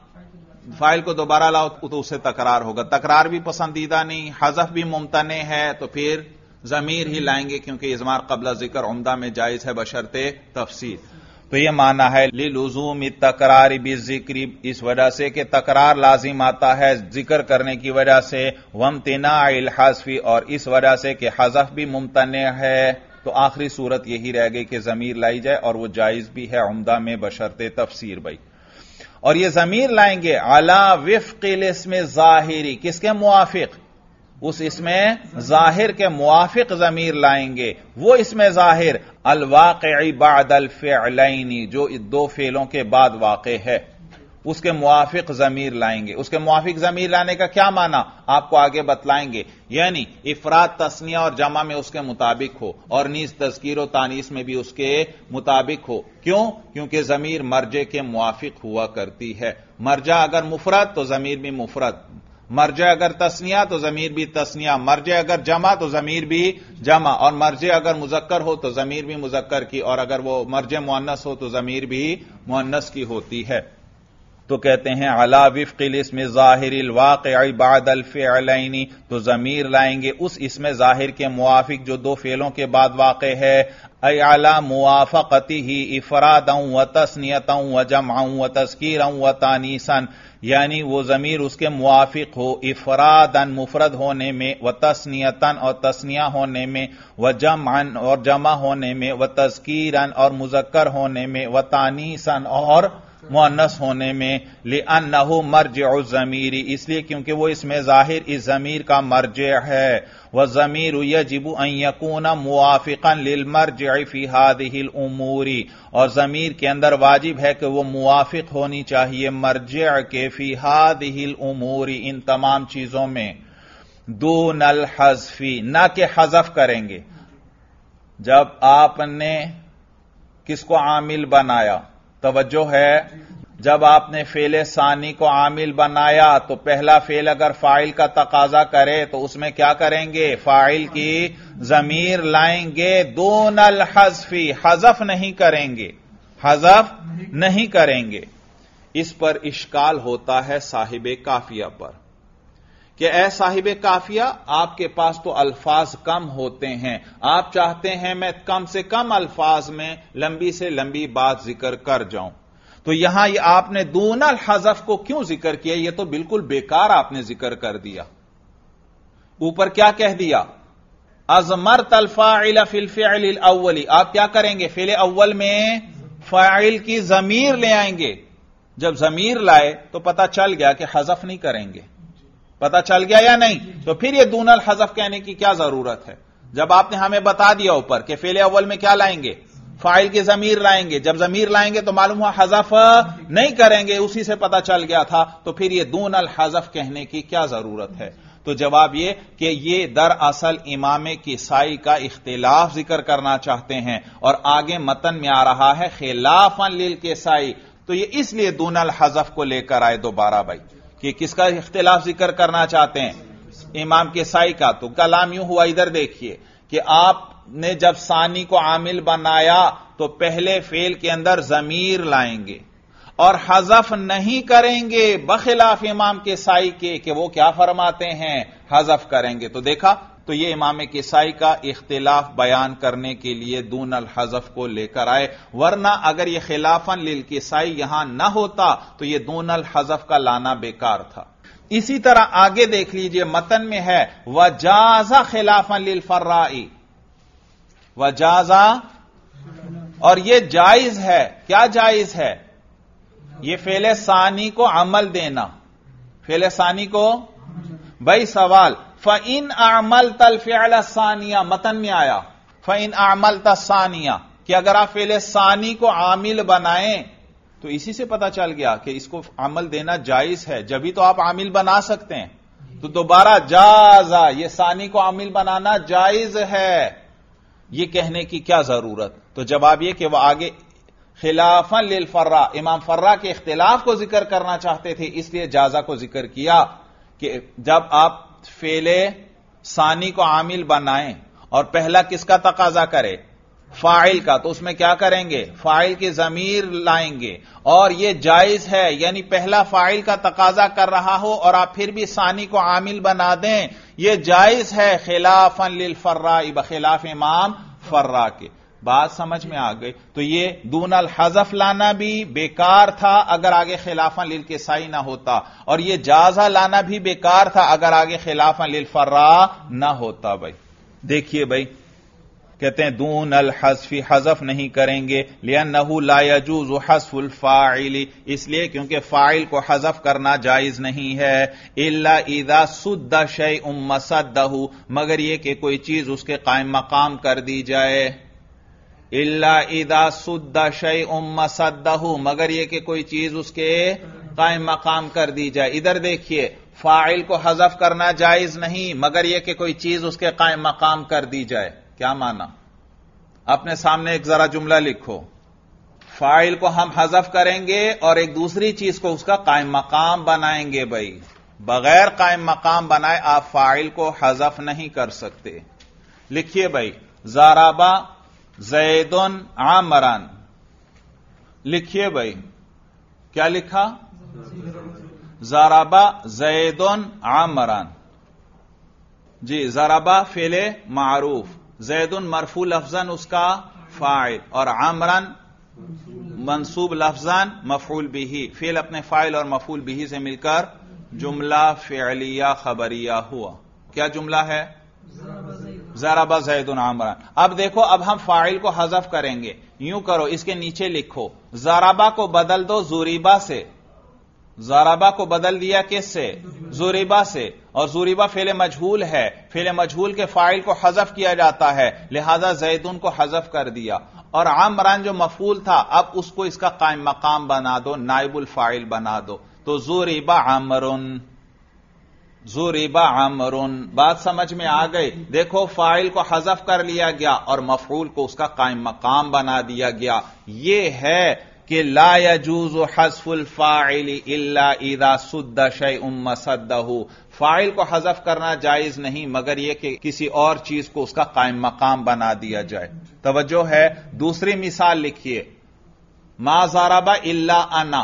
فاعل کو دوبارہ لاؤ تو اسے تکرار ہوگا. تکرار بھی پسندیدہ نہیں، حذف بھی ممتنع ہے، تو پھر ضمیر ہی لائیں گے کیونکہ اضمار قبل ذکر عمدہ میں جائز ہے بشرط تفسیر. تو یہ معنی ہے لِلُزُومِ التَّكْرَارِ بِالذِّكْرِ، اس وجہ سے کہ تکرار لازم آتا ہے ذکر کرنے کی وجہ سے، وَامْتِنَاعِ الْحَذْفِ اور اس وجہ سے کہ حذف بھی ممتنع ہے. تو آخری صورت یہی رہ گئی کہ ضمیر لائی جائے اور وہ جائز بھی ہے عمدہ میں بشرط تفسیر. بھائی اور یہ ضمیر لائیں گے علی وفق الاسم ظاہری، کس کے موافق؟ اس اسم ظاہر کے موافق ضمیر لائیں گے. وہ اسم ظاہر الواقع بعد الفعلین، جو دو فعلوں کے بعد واقع ہے، اس کے موافق ضمیر لائیں گے. اس کے موافق ضمیر لانے کا کیا معنی آپ کو آگے بتلائیں گے، یعنی افراد تثنیہ اور جمع میں اس کے مطابق ہو اور نیز تذکیر و تانیث میں بھی اس کے مطابق ہو. کیوں؟ کیونکہ ضمیر مرجع کے موافق ہوا کرتی ہے. مرجع اگر مفرد تو ضمیر بھی مفرد، مرجع اگر تثنیہ تو ضمیر بھی تثنیہ، مرجع اگر جمع تو ضمیر بھی جمع، اور مرجع اگر مذکر ہو تو ضمیر بھی مذکر کی، اور اگر وہ مرجع مؤنث ہو تو ضمیر بھی مؤنث کی ہوتی ہے. تو کہتے ہیں علی وفق الاسم ظاہر الواقع بعد الفعلین، تو ضمیر لائیں گے اس اسم ظاہر کے موافق جو دو فعلوں کے بعد واقع ہے، ای علی موافقتہ افرادا و تثنیتا و جمعا و تذکیرا و تانیثا، یعنی وہ ضمیر اس کے موافق ہو افرادا مفرد ہونے میں، و تثنیتا اور تثنیہ ہونے میں، و جمعا اور جمع ہونے میں، و تذکیرا اور مذکر ہونے میں، و تانیثا اور مؤنث ہونے میں. لأنہ مرجع الضمیر، اس لیے کیونکہ وہ اس میں ظاہر اس ضمیر کا مرجع ہے. والضمیر یجب ان یکون موافقا للمرجع فی هذه الامور، اور ضمیر کے اندر واجب ہے کہ وہ موافق ہونی چاہیے مرجع کے فی هذه الامور، ان تمام چیزوں میں، دون الحذف، نہ کہ حذف کریں گے. جب آپ نے کس کو عامل بنایا، توجہ ہے، جب آپ نے فعل ثانی کو عامل بنایا تو پہلا فعل اگر فاعل کا تقاضا کرے تو اس میں کیا کریں گے؟ فاعل کی ضمیر لائیں گے دون الحذف، حذف نہیں کریں گے، حذف نہیں کریں گے. اس پر اشکال ہوتا ہے صاحب قافیہ پر کہ اے صاحب قافیہ، آپ کے پاس تو الفاظ کم ہوتے ہیں، آپ چاہتے ہیں میں کم سے کم الفاظ میں لمبی سے لمبی بات ذکر کر جاؤں، تو یہاں یہ آپ نے دون الحذف کو کیوں ذکر کیا؟ یہ تو بالکل بیکار آپ نے ذکر کر دیا. اوپر کیا کہہ دیا؟ ازمرت الفاعل فی الفعل الاول، آپ کیا کریں گے؟ فعل اول میں فاعل کی ضمیر لے آئیں گے. جب ضمیر لائے تو پتہ چل گیا کہ حذف نہیں کریں گے. پتہ چل گیا یا نہیں؟ تو پھر یہ دون الحذف کہنے کی کیا ضرورت ہے؟ جب آپ نے ہمیں بتا دیا اوپر کہ فعل اول میں کیا لائیں گے؟ فاعل کی ضمیر لائیں گے. جب ضمیر لائیں گے تو معلوم ہوا حذف نہیں کریں گے, اسی سے پتہ چل گیا تھا, تو پھر یہ دون الحذف کہنے کی کیا ضرورت ہے؟ تو جواب یہ کہ یہ دراصل امام کسائی کا اختلاف ذکر کرنا چاہتے ہیں, اور آگے متن میں آ رہا ہے خلافا للکسائی, تو یہ اس لیے دون الحذف کو لے کر آئے دوبارہ بھائی, کہ کس کا اختلاف ذکر کرنا چاہتے ہیں؟ امام کسائی کا. تو کلام یوں ہوا, ادھر دیکھیے کہ آپ نے جب ثانی کو عامل بنایا تو پہلے فعل کے اندر ضمیر لائیں گے اور حذف نہیں کریں گے, بخلاف امام کسائی کے کہ وہ کیا فرماتے ہیں, حذف کریں گے. تو دیکھا, تو یہ امام کسائی کا اختلاف بیان کرنے کے لیے دون الحذف کو لے کر آئے, ورنہ اگر یہ خلافاً للکسائی یہاں نہ ہوتا تو یہ دون الحذف کا لانا بیکار تھا. اسی طرح آگے دیکھ لیجئے متن میں ہے وجاز خلافاً للفرائی, وجازا, اور یہ جائز ہے. کیا جائز ہے؟ یہ فعل ثانی کو عمل دینا. فعل ثانی کو, بھائی سوال, فَإِنْ أَعْمَلْتَ الْفِعْلَ الثَّانِيَ, متن میں آیا فَإِنْ أَعْمَلْتَ الثَّانِيَ, کہ اگر آپ فعل ثانی کو عامل بنائیں تو اسی سے پتا چل گیا کہ اس کو عمل دینا جائز ہے, جبھی تو آپ عامل بنا سکتے ہیں. تو دوبارہ جازا, یہ ثانی کو عامل بنانا جائز ہے, یہ کہنے کی کیا ضرورت؟ تو جواب یہ کہ وہ آگے خلافاً للفرا, امام فرا کے اختلاف کو ذکر کرنا چاہتے تھے, اس لیے جازا کو ذکر کیا کہ جب آپ فعل ثانی کو عامل بنائیں اور پہلا کس کا تقاضا کرے, فاعل کا, تو اس میں کیا کریں گے, فاعل کی ضمیر لائیں گے, اور یہ جائز ہے, یعنی پہلا فاعل کا تقاضا کر رہا ہو اور آپ پھر بھی ثانی کو عامل بنا دیں, یہ جائز ہے خلافاً للفراء, بخلاف امام فرا کے. بات سمجھ میں آ گئی؟ تو یہ دون الحذف لانا بھی بیکار تھا اگر آگے خلافاً للکسائی نہ ہوتا, اور یہ جازہ لانا بھی بیکار تھا اگر آگے خلافاً للفراء نہ ہوتا. بھائی دیکھیے بھائی, کہتے ہیں دون الحذف, حذف نہیں کریں گے, لأنه لا يجوز حذف الفاعل, اس لیے کیونکہ فاعل کو حذف کرنا جائز نہیں ہے, الا اذا سد شيء مسده, مگر یہ کہ کوئی چیز اس کے قائم مقام کر دی جائے, الا اذا سد شيء مسده, مگر یہ کہ کوئی چیز اس کے قائم مقام کر دی جائے. ادھر دیکھیے, فاعل کو حذف کرنا جائز نہیں مگر یہ کہ کوئی چیز اس کے قائم مقام کر دی جائے. کیا مانا؟ اپنے سامنے ایک ذرا جملہ لکھو, فاعل کو ہم حذف کریں گے اور ایک دوسری چیز کو اس کا قائم مقام بنائیں گے. بھائی بغیر قائم مقام بنائے آپ فاعل کو حذف نہیں کر سکتے. لکھیے بھائی, ضربا زید عامرا, لکھیے بھائی, کیا لکھا؟ ضربا زید عامرا. جی, ضربا فعل معروف, زید مرفوع لفظاً اس کا فاعل, اور عامرا منصوب لفظاً مفعول به, فعل اپنے فاعل اور مفعول به سے مل کر جملہ فعلیہ خبریہ ہوا. کیا جملہ ہے؟ ضربا زید عامرا. اب دیکھو, اب ہم فاعل کو حذف کریں گے. یوں کرو, اس کے نیچے لکھو, ضربا کو بدل دو ضریبا سے. ضربا کو بدل دیا کس سے؟ ضریبا سے, اور ضریبا فعل مجہول ہے, فعل مجہول کے فاعل کو حذف کیا جاتا ہے, لہذا زیدن کو حذف کر دیا, اور عامران جو مفعول تھا اب اس کو اس کا قائم مقام بنا دو, نائب الفاعل بنا دو, تو ضربا عمرن, ضربا عمرن. بات سمجھ میں آ گئی؟ دیکھو, فاعل کو حذف کر لیا گیا اور مفعول کو اس کا قائم مقام بنا دیا گیا. یہ ہے کہ لا يجوز حذف الفاعل الا اذا سد شيء مسده, فاعل کو حذف کرنا جائز نہیں مگر یہ کہ کسی اور چیز کو اس کا قائم مقام بنا دیا جائے. توجہ ہے؟ دوسری مثال لکھیے, ما ضرب الا انا,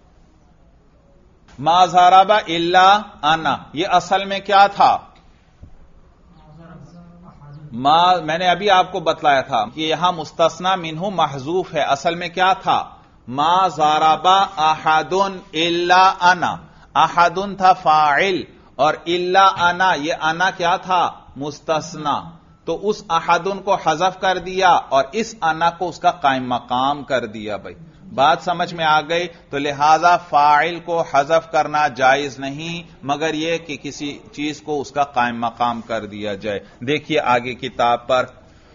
ما ضرب الا انا, یہ اصل میں کیا تھا؟ میں نے ابھی آپ کو بتلایا تھا کہ یہاں مستثنی منہ محذوف ہے, اصل میں کیا تھا؟ ما ضرب احد الا انا, احد تھا فاعل اور الا انا, یہ انا کیا تھا؟ مستثنی. تو اس احدن کو حذف کر دیا اور اس انا کو اس کا قائم مقام کر دیا. بھائی بات سمجھ میں آ گئی؟ تو لہذا فاعل کو حذف کرنا جائز نہیں مگر یہ کہ کسی چیز کو اس کا قائم مقام کر دیا جائے. دیکھیے آگے کتاب پر,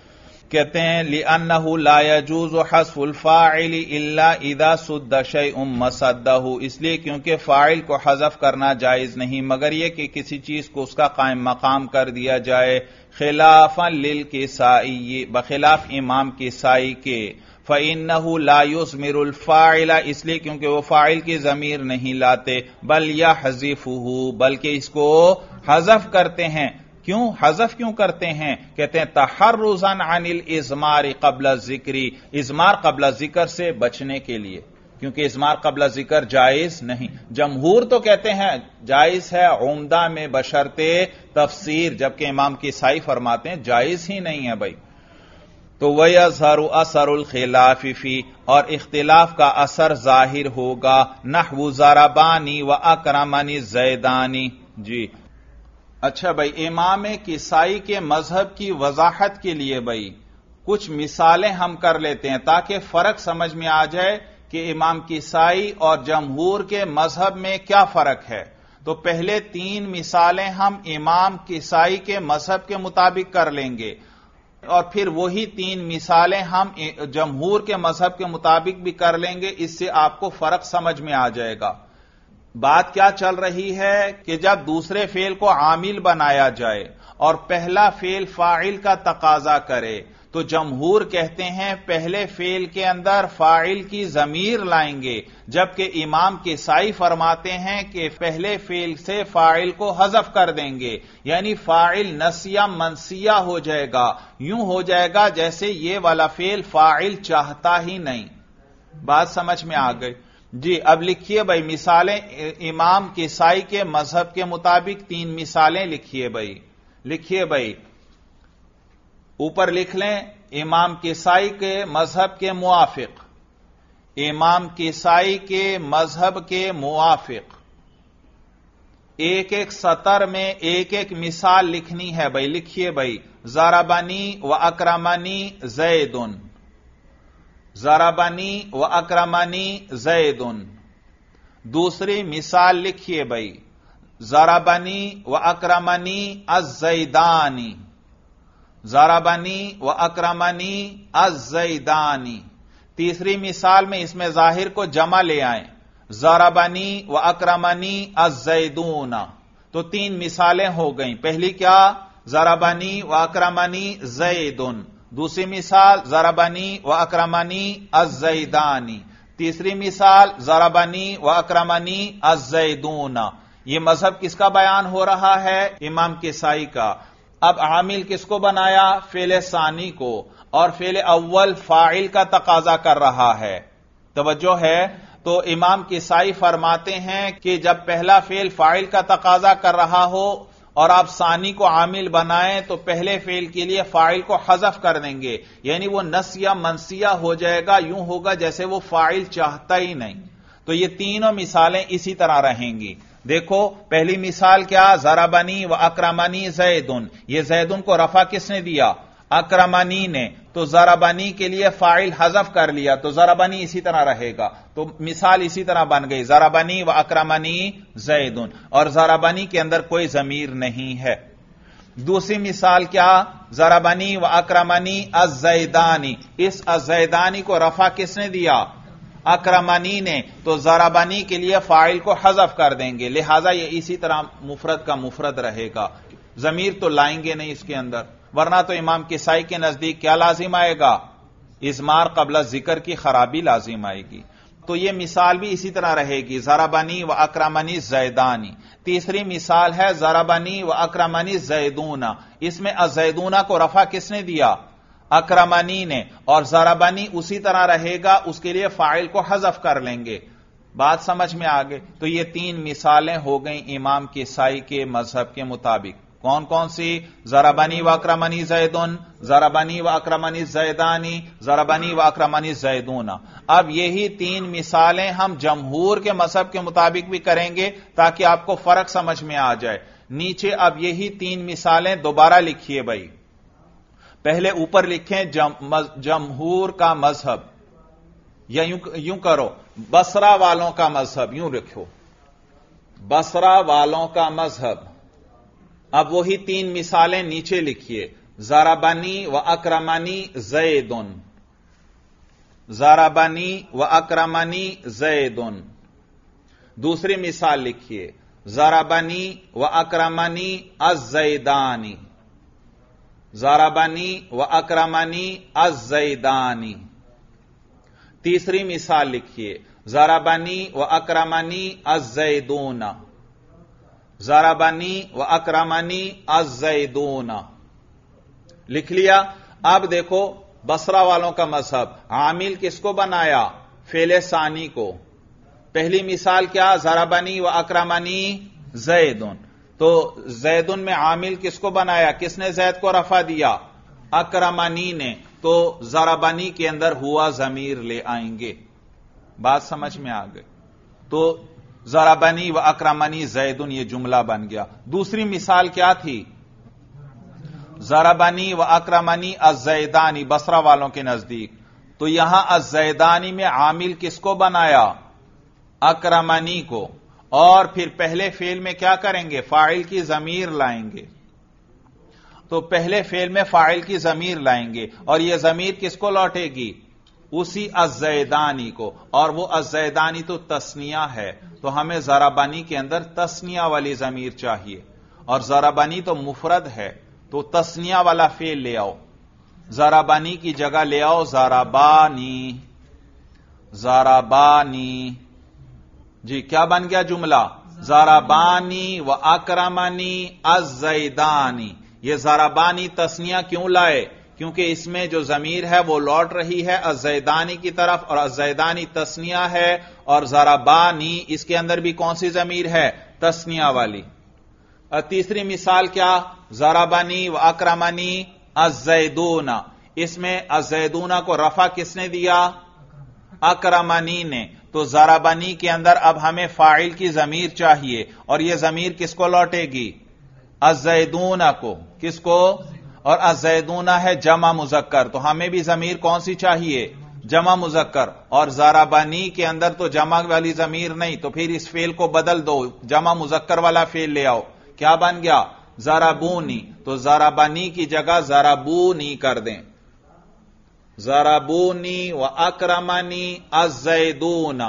کہتے ہیں لِأَنَّهُ لَا يَجُوزُ حَذْفُ الْفَاعِلِ إِلَّا إِذَا سُدَّ شَيْءٌ مَّسَدَّهُ، اس لیے کیونکہ فاعل کو حذف کرنا جائز نہیں مگر یہ کہ کسی چیز کو اس کا قائم مقام کر دیا جائے، خلافا للکسائی، بخلاف امام کسائی کے، فَإِنَّهُ لَا يُضْمِرُ الْفَاعِلَ، اس لیے کیونکہ وہ فاعل کی ضمیر نہیں لاتے، بل يَحْذِفُهُ، بلکہ اس کو حذف کرتے ہیں۔ کیوں حذف کیوں کرتے ہیں؟ کہتے ہیں تحرزاً عن الاضمار قبل الذکر، اضمار قبل ذکر سے بچنے کے لیے، کیونکہ اضمار قبل ذکر جائز نہیں۔ جمہور تو کہتے ہیں جائز ہے عمدہ میں بشرطِ تفسیر، جبکہ امام کسائی فرماتے ہیں جائز ہی نہیں ہے بھائی۔ تو وَيَظْهَرُ أَثَرُ الْخِلَافِ فِي، اور اختلاف کا اثر ظاہر ہوگا، نحو ضربانی وَأَكْرَمَنِ الزَّيْدَانِ۔ جی اچھا بھائی، امام کسائی کے مذہب کی وضاحت کے لیے بھائی کچھ مثالیں ہم کر لیتے ہیں تاکہ فرق سمجھ میں آ جائے کہ امام کسائی اور جمہور کے مذہب میں کیا فرق ہے۔ تو پہلے 3 مثالیں ہم امام کسائی کے مذہب کے مطابق کر لیں گے، اور پھر وہی 3 مثالیں ہم جمہور کے مذہب کے مطابق بھی کر لیں گے، اس سے آپ کو فرق سمجھ میں آ جائے گا۔ بات کیا چل رہی ہے کہ جب دوسرے فعل کو عامل بنایا جائے اور پہلا فعل فاعل کا تقاضا کرے تو جمہور کہتے ہیں پہلے فعل کے اندر فاعل کی ضمیر لائیں گے، جبکہ امام کسائی فرماتے ہیں کہ پہلے فعل سے فاعل کو حذف کر دیں گے، یعنی فاعل نسیہ منسیہ ہو جائے گا، یوں ہو جائے گا جیسے یہ والا فعل فاعل چاہتا ہی نہیں۔ بات سمجھ میں آ گئی؟ جی اب لکھیے بھائی مثالیں امام کسائی کے مذہب کے مطابق 3 مثالیں لکھیے بھائی، لکھیے بھائی اوپر لکھ لیں امام کسائی کے مذہب کے موافق، امام کسائی کے مذہب کے موافق ایک ایک سطر میں ایک ایک مثال لکھنی ہے بھائی، لکھیے بھائی ضربنی و اکرمنی زیدن، ضربنی و اکرمنی زیدن۔ دوسری مثال لکھیے بھائی ضربنی و اکرمنی الزیدانی، ضربنی و اکرمنی الزیدانی۔ تیسری مثال میں اس میں ظاہر کو جمع لے آئیں، ضربنی و اکرمنی الزیدون۔ تو 3 مثالیں ہو گئیں، پہلی کیا ضربنی و اکرمنی زیدن، دوسری مثال ضربنی و اکرمنی الزیدانی، تیسری مثال ضربنی و اکرمنی الزیدون۔ یہ مذہب کس کا بیان ہو رہا ہے؟ امام کسائی کا۔ اب عامل کس کو بنایا؟ فعل ثانی کو، اور فعل اول فاعل کا تقاضا کر رہا ہے، توجہ ہے؟ تو امام کسائی فرماتے ہیں کہ جب پہلا فعل فاعل کا تقاضا کر رہا ہو اور آپ ثانی کو عامل بنائیں تو پہلے فعل کے لیے فاعل کو حذف کر دیں گے، یعنی وہ نسیہ منسیہ ہو جائے گا، یوں ہوگا جیسے وہ فاعل چاہتا ہی نہیں۔ تو یہ تینوں مثالیں اسی طرح رہیں گی۔ دیکھو پہلی مثال کیا؟ ضربنی و اکرمنی زیدن، یہ زیدن کو رفع کس نے دیا؟ اکرمنی نے، تو ضربنی کے لیے فاعل حذف کر لیا، تو ضربنی اسی طرح رہے گا، تو مثال اسی طرح بن گئی ضربنی و اکرمنی زیدن، اور ضربنی کے اندر کوئی ضمیر نہیں ہے۔ دوسری مثال کیا؟ ضربنی و اکرمنی الزیدانی، اس الزیدانی کو رفع کس نے دیا؟ اکرمنی نے، تو ضربنی کے لیے فاعل کو حذف کر دیں گے، لہذا یہ اسی طرح مفرد کا مفرد رہے گا، ضمیر تو لائیں گے نہیں اس کے اندر، ورنہ تو امام کسائی کے نزدیک کیا لازم آئے گا؟ اضمار قبل ذکر کی خرابی لازم آئے گی۔ تو یہ مثال بھی اسی طرح رہے گی ضربنی و اکرمنی زیدانی۔ تیسری مثال ہے ضربنی و اکرمنی زیدون، اس میں الزیدون کو رفع کس نے دیا؟ اکرمنی نے، اور ضربنی اسی طرح رہے گا، اس کے لیے فاعل کو حذف کر لیں گے۔ بات سمجھ میں آ گئی؟ تو یہ 3 مثالیں ہو گئیں امام کسائی کے مذہب کے مطابق۔ کون کون سی؟ ضربنی و اکرمنی زیدن، ضربنی و اکرمنی زیدانی، ضربنی و اکرمنی زیدون۔ اب یہی 3 مثالیں ہم جمہور کے مذہب کے مطابق بھی کریں گے تاکہ آپ کو فرق سمجھ میں آ جائے۔ نیچے اب یہی 3 مثالیں دوبارہ لکھیے بھائی، پہلے اوپر لکھیں جمہور کا مذہب، یا یوں کرو بصرہ والوں کا مذہب، یوں لکھو بصرہ والوں کا مذہب۔ اب وہی 3 مثالیں نیچے لکھیے ضربنی و اکرمنی زیدن، ضربنی و اکرمنی زیدن۔ دوسری مثال لکھیے، ضربنی و اکرمنی الزیدانی، ضربنی و اکرمنی الزیدانی۔ تیسری مثال لکھیے، ضربنی و اکرمنی الزیدون، ضربنی و اکرمنی الزیدون۔ لکھ لیا؟ اب دیکھو بصرہ والوں کا مذہب، عامل کس کو بنایا؟ فعل ثانی کو۔ پہلی مثال کیا؟ ضربنی و اکرمنی زیدن، تو زیدن میں عامل کس کو بنایا؟ کس نے زید کو رفع دیا؟ اکرمنی نے، تو ضربنی کے اندر ہوا ضمیر لے آئیں گے۔ بات سمجھ میں آ گئی؟ تو ضربنی و اکرمنی زیدن یہ جملہ بن گیا۔ دوسری مثال کیا تھی؟ ضربنی و اکرمنی الزیدانی، بصرہ والوں کے نزدیک، تو یہاں الزیدانی میں عامل کس کو بنایا؟ اکرمنی کو، اور پھر پہلے فعل میں کیا کریں گے؟ فاعل کی ضمیر لائیں گے۔ تو پہلے فعل میں فاعل کی ضمیر لائیں گے، اور یہ ضمیر کس کو لوٹے گی؟ اسی الزیدانی کو، اور وہ الزیدانی تو تثنیہ ہے، تو ہمیں ضربنی کے اندر تثنیہ والی ضمیر چاہیے، اور ضربنی تو مفرد ہے، تو تثنیہ والا فعل لے آؤ۔ ضربنی کی جگہ لے آؤ ضربانی، ضربانی۔ جی کیا بن گیا جملہ؟ ضربانی و اکرمنی الزیدانی۔ یہ ضربانی تثنیہ کیوں لائے؟ کیونکہ اس میں جو ضمیر ہے وہ لوٹ رہی ہے الزیدانی کی طرف، اور الزیدانی تثنیہ ہے، اور ضربانی اس کے اندر بھی کون سی ضمیر ہے؟ تثنیہ والی۔ اور تیسری مثال کیا؟ ضربنی و اکرمنی الزیدون، اس میں الزیدون کو رفع کس نے دیا؟ اکرمنی نے، تو ضربنی کے اندر اب ہمیں فاعل کی ضمیر چاہیے، اور یہ ضمیر کس کو لوٹے گی؟ الزیدون کو۔ کس کو؟ اور الزیدون ہے جمع مذکر، تو ہمیں بھی ضمیر کون سی چاہیے؟ جمع مذکر، اور ضربنی کے اندر تو جمع والی ضمیر نہیں، تو پھر اس فعل کو بدل دو، جمع مذکر والا فعل لے آؤ۔ کیا بن گیا؟ ضربونی، تو ضربنی کی جگہ ضربونی کر دیں۔ ضربونی و اکرمنی الزیدون۔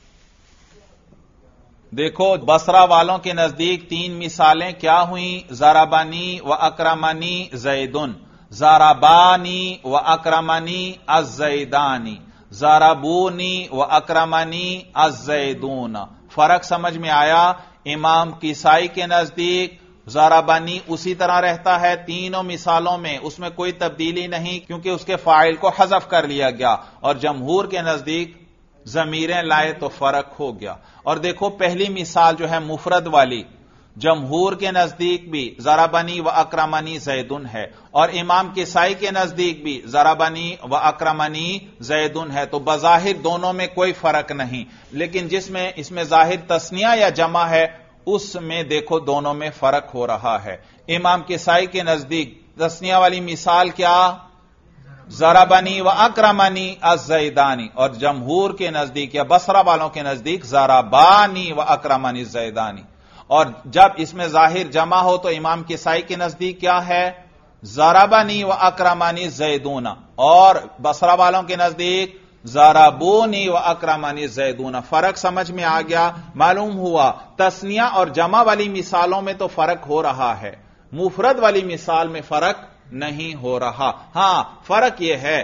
دیکھو بصرہ والوں کے نزدیک تین مثالیں کیا ہوئیں؟ ضربنی و اکرمنی زیدن، ضربانی و اکرمنی الزیدانی، ضربونی و اکرمنی الزیدون۔ فرق سمجھ میں آیا؟ امام کسائی کے نزدیک ضربنی اسی طرح رہتا ہے تینوں مثالوں میں، اس میں کوئی تبدیلی نہیں، کیونکہ اس کے فاعل کو حذف کر لیا گیا، اور جمہور کے نزدیک ضمیریں لائے تو فرق ہو گیا۔ اور دیکھو پہلی مثال جو ہے مفرد والی، جمہور کے نزدیک بھی ضربنی و اکرمنی زیدن ہے، اور امام کسائی کے نزدیک بھی ضربنی و اکرمنی زیدن ہے، تو بظاہر دونوں میں کوئی فرق نہیں، لیکن جس میں اس میں ظاہر تثنیہ یا جمع ہے اس میں دیکھو دونوں میں فرق ہو رہا ہے۔ امام کسائی کے نزدیک تثنیہ والی مثال کیا؟ ضربنی و اکرمنی الزیدانی، اور جمہور کے نزدیک یا بصرہ والوں کے نزدیک ضربانی و اکرمنی الزیدانی۔ اور جب اس میں ظاہر جمع ہو تو امام کسائی کے نزدیک کیا ہے؟ ضربنی و اکرمنی زیدون، اور بصرہ والوں کے نزدیک ضربونی و اکرمنی زیدون۔ فرق سمجھ میں آ گیا؟ معلوم ہوا تثنیہ اور جمع والی مثالوں میں تو فرق ہو رہا ہے، مفرد والی مثال میں فرق نہیں ہو رہا۔ ہاں فرق یہ ہے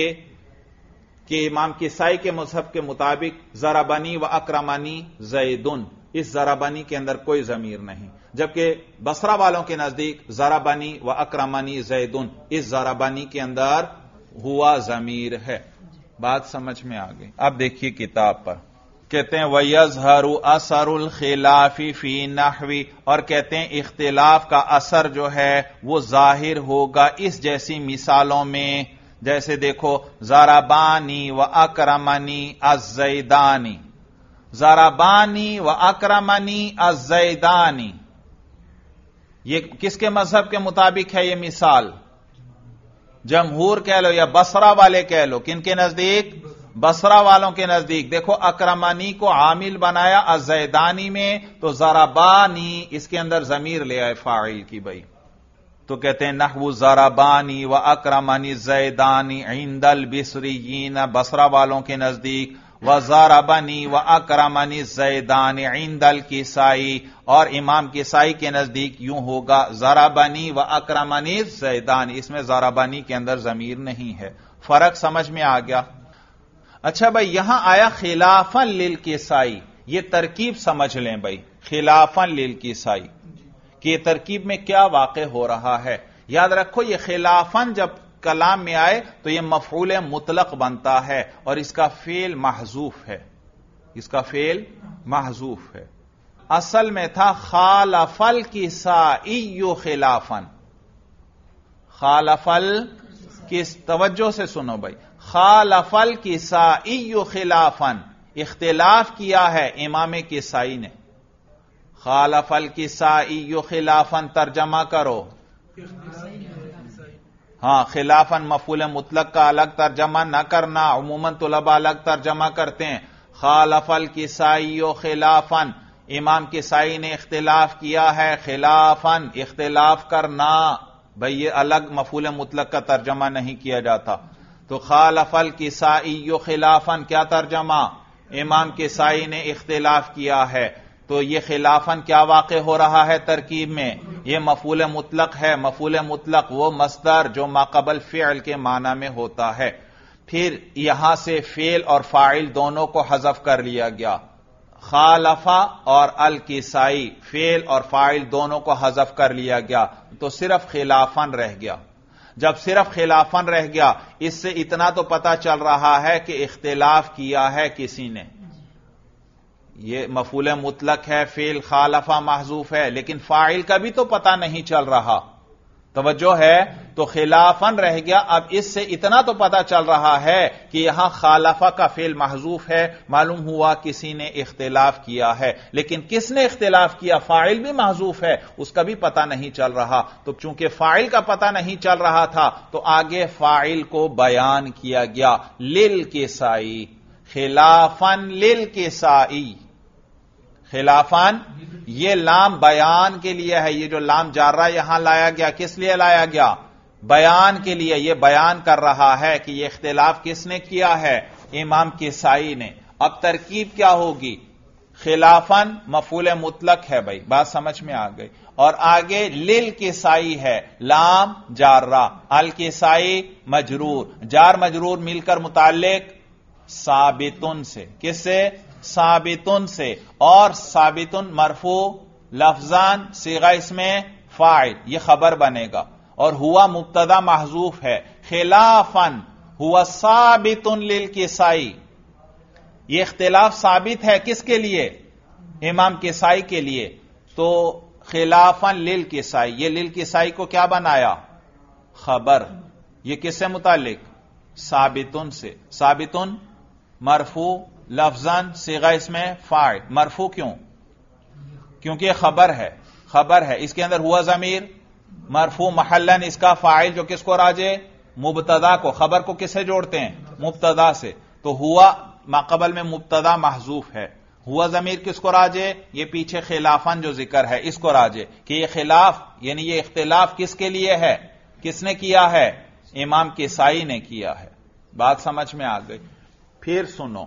کہ امام کسائی کے مذہب کے مطابق ضربنی و اکرمنی زیدن، اس ضربنی کے اندر کوئی ضمیر نہیں، جبکہ بصرہ والوں کے نزدیک ضربنی و اکرمنی زیدن، اس ضربنی کے اندر ہوا ضمیر ہے۔ بات سمجھ میں آ گئی؟ اب دیکھیے کتاب پر کہتے ہیں وَيَظْهَرُ أَثَرُ الْخِلَافِ فِي نَحْوِ، اور کہتے ہیں اختلاف کا اثر جو ہے وہ ظاہر ہوگا اس جیسی مثالوں میں، جیسے دیکھو ضربانی و اکرمنی الزیدانی، ضربانی و اکرمنی الزیدانی۔ یہ کس کے مذہب کے مطابق ہے یہ مثال؟ جمہور کہہ لو یا بصرہ والے کہہ لو، کن کے نزدیک؟ بصرہ والوں کے نزدیک۔ دیکھو اکرمنی کو عامل بنایا الزیدانی میں، تو ضربانی اس کے اندر ضمیر لے آئے فاعل کی بھائی، تو کہتے ہیں نحو ضربانی و اکرمنی زیدانی عند البصریین، بصرہ والوں کے نزدیک، و ضربنی و اکرمنی زیدانی عند الکسائی، اور امام کسائی کے نزدیک یوں ہوگا ضربنی و اکرمنی زیدانی، اس میں ضربنی کے اندر ضمیر نہیں ہے۔ فرق سمجھ میں آ گیا؟ اچھا بھائی، یہاں آیا خلافاً للکسائی، یہ ترکیب سمجھ لیں بھائی، خلافاً للکسائی کہ ترکیب میں کیا واقع ہو رہا ہے۔ یاد رکھو یہ خلافاً جب کلام میں آئے تو یہ مفعول مطلق بنتا ہے اور اس کا فعل محذوف ہے، اس کا فعل محذوف ہے۔ اصل میں تھا خالف الکسائی خلافاً، خالف کس، توجہ سے سنو بھائی، خالف الکسائی خلافاً، اختلاف کیا ہے امام کسائی نے۔ خالف الکسائی خلافاً ترجمہ کرو۔ ہاں، خلافاً مفعول مطلق کا الگ ترجمہ نہ کرنا، عموماً طلباء الگ ترجمہ کرتے ہیں۔ خالف الکسائی خلافاً، امام کسائی نے اختلاف کیا ہے، خلافاً اختلاف کرنا، بھئی یہ الگ مفعول مطلق کا ترجمہ نہیں کیا جاتا۔ تو خالف الکسائی خلافاً کیا ترجمہ؟ امام کسائی نے اختلاف کیا ہے۔ تو یہ خلافاً کیا واقع ہو رہا ہے ترکیب میں؟ یہ مفعول مطلق ہے۔ مفعول مطلق وہ مصدر جو ماقبل فعل کے معنی میں ہوتا ہے۔ پھر یہاں سے فعل اور فاعل دونوں کو حذف کر لیا گیا، خالفہ اور الکسائی، فعل اور فاعل دونوں کو حذف کر لیا گیا، تو صرف خلافاً رہ گیا۔ جب صرف خلافاً رہ گیا، اس سے اتنا تو پتا چل رہا ہے کہ اختلاف کیا ہے کسی نے۔ یہ مفعول مطلق ہے، فعل خالفہ محذوف ہے، لیکن فاعل کا بھی تو پتا نہیں چل رہا، توجہ ہے؟ تو خلافاً رہ گیا۔ اب اس سے اتنا تو پتا چل رہا ہے کہ یہاں خالفہ کا فعل محذوف ہے، معلوم ہوا کسی نے اختلاف کیا ہے، لیکن کس نے اختلاف کیا؟ فاعل بھی محذوف ہے، اس کا بھی پتا نہیں چل رہا۔ تو چونکہ فاعل کا پتا نہیں چل رہا تھا تو آگے فاعل کو بیان کیا گیا، للکسائی، خلافاً للکسائی، خلافاً، یہ لام بیان کے لیے ہے، یہ جو لام جارہ یہاں لایا گیا کس لیے لایا گیا؟ بیان کے لیے۔ یہ بیان کر رہا ہے کہ یہ اختلاف کس نے کیا ہے؟ امام کسائی نے۔ اب ترکیب کیا ہوگی؟ خلافاً مفعول مطلق ہے بھائی، بات سمجھ میں آ گئی، اور آگے للکسائی ہے، لام جارہ، الکسائی مجرور، جار مجرور مل کر متعلق ثابتن سے، کس سے؟ ثابتن سے، اور ثابتن مرفوع لفظان صیغہ اس میں فاعل، یہ خبر بنے گا، اور ہوا مبتدا محذوف ہے، خلافاً ہوا ثابتن للکسائی، یہ اختلاف ثابت ہے کس کے لیے؟ امام کسائی کے لیے۔ تو خلافاً للکسائی، یہ للکسائی کو کیا بنایا؟ خبر۔ یہ کس سے متعلق؟ ثابتن سے، ثابتن مرفوع لفظاً صیغہ اس میں فاعل، مرفوع کیوں؟ کیونکہ یہ خبر ہے، خبر ہے، اس کے اندر ہوا ضمیر مرفوع محلاً اس کا فاعل جو کس کو راجے؟ مبتدا کو۔ خبر کو کس سے جوڑتے ہیں؟ مبتدا سے۔ تو ہوا ماقبل میں مبتدا محذوف ہے، ہوا ضمیر کس کو راجے؟ یہ پیچھے خلافاً جو ذکر ہے اس کو راجے، کہ یہ خلاف یعنی یہ اختلاف کس کے لیے ہے؟ کس نے کیا ہے؟ امام کسائی نے کیا ہے۔ بات سمجھ میں آ گئی؟ پھر سنو،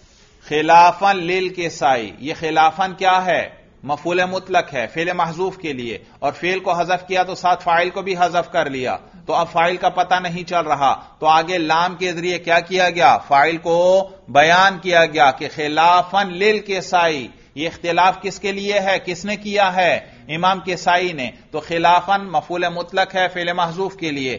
خلافاً للکسائی، یہ خلافاً کیا ہے؟ مفعول مطلق ہے، فعل محذوف کے لیے، اور فعل کو حذف کیا تو ساتھ فاعل کو بھی حذف کر لیا، تو اب فاعل کا پتہ نہیں چل رہا، تو آگے لام کے ذریعے کیا کیا گیا؟ فاعل کو بیان کیا گیا کہ خلافاً للکسائی، یہ اختلاف کس کے لیے ہے؟ کس نے کیا ہے؟ امام کسائی نے۔ تو خلافاً مفعول مطلق ہے فعل محذوف کے لیے،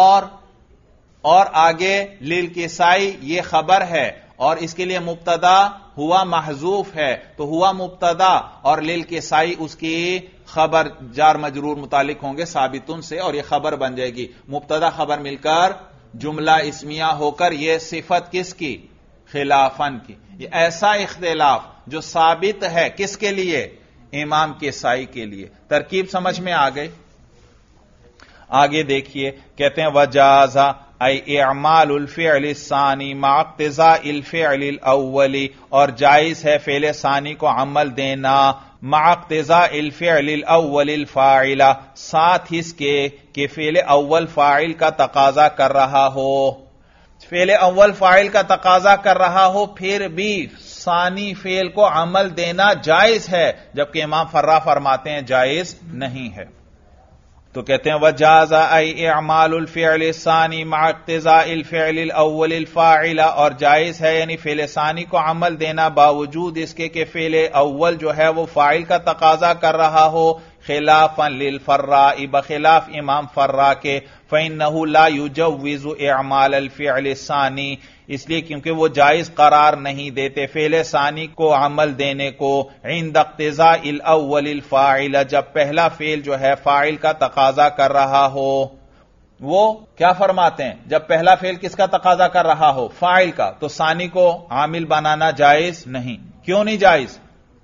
اور آگے للکسائی یہ خبر ہے، اور اس کے لیے مبتدا ہوا محذوف ہے، تو ہوا مبتدا اور للکسائی اس کی خبر جار مجرور متعلق ہوں گے ثابتن سے، اور یہ خبر بن جائے گی، مبتدا خبر مل کر جملہ اسمیہ ہو کر یہ صفت کس کی؟ خلافاً کی۔ یہ ایسا اختلاف جو ثابت ہے کس کے لیے؟ امام کسائی کے لیے۔ ترکیب سمجھ میں آ گئی؟ آگے دیکھیے، کہتے ہیں وجازا ای اعمال الفعل الثانی مع اقتضاء الفعل الاول، اور جائز ہے فعل ثانی کو عمل دینا مع اقتضاء الفعل الاول الفاعل، ساتھ اس کے کہ فعل اول فاعل کا تقاضا کر رہا ہو، فعل اول فاعل کا تقاضا کر رہا ہو پھر بھی ثانی فعل کو عمل دینا جائز ہے، جبکہ امام فرا فرماتے ہیں جائز نہیں ہے۔ تو کہتے ہیں وجاز ای اعمال الفعل الثانی مع اقتضاء الفعل الاول الفاعل، اور جائز ہے یعنی فعل ثانی کو عمل دینا باوجود اس کے کہ فعل اول جو ہے وہ فاعل کا تقاضا کر رہا ہو، خلافا للفراء، بخلاف امام فرا کے، فإنه لا يجوز اعمال الفعل الثانی، اس لیے کیونکہ وہ جائز قرار نہیں دیتے فعل ثانی کو عمل دینے کو عند اقتضاء الاول الفاعل، جب پہلا فعل جو ہے فاعل کا تقاضا کر رہا ہو۔ وہ کیا فرماتے ہیں؟ جب پہلا فعل کس کا تقاضا کر رہا ہو؟ فاعل کا، تو ثانی کو عامل بنانا جائز نہیں۔ کیوں نہیں جائز؟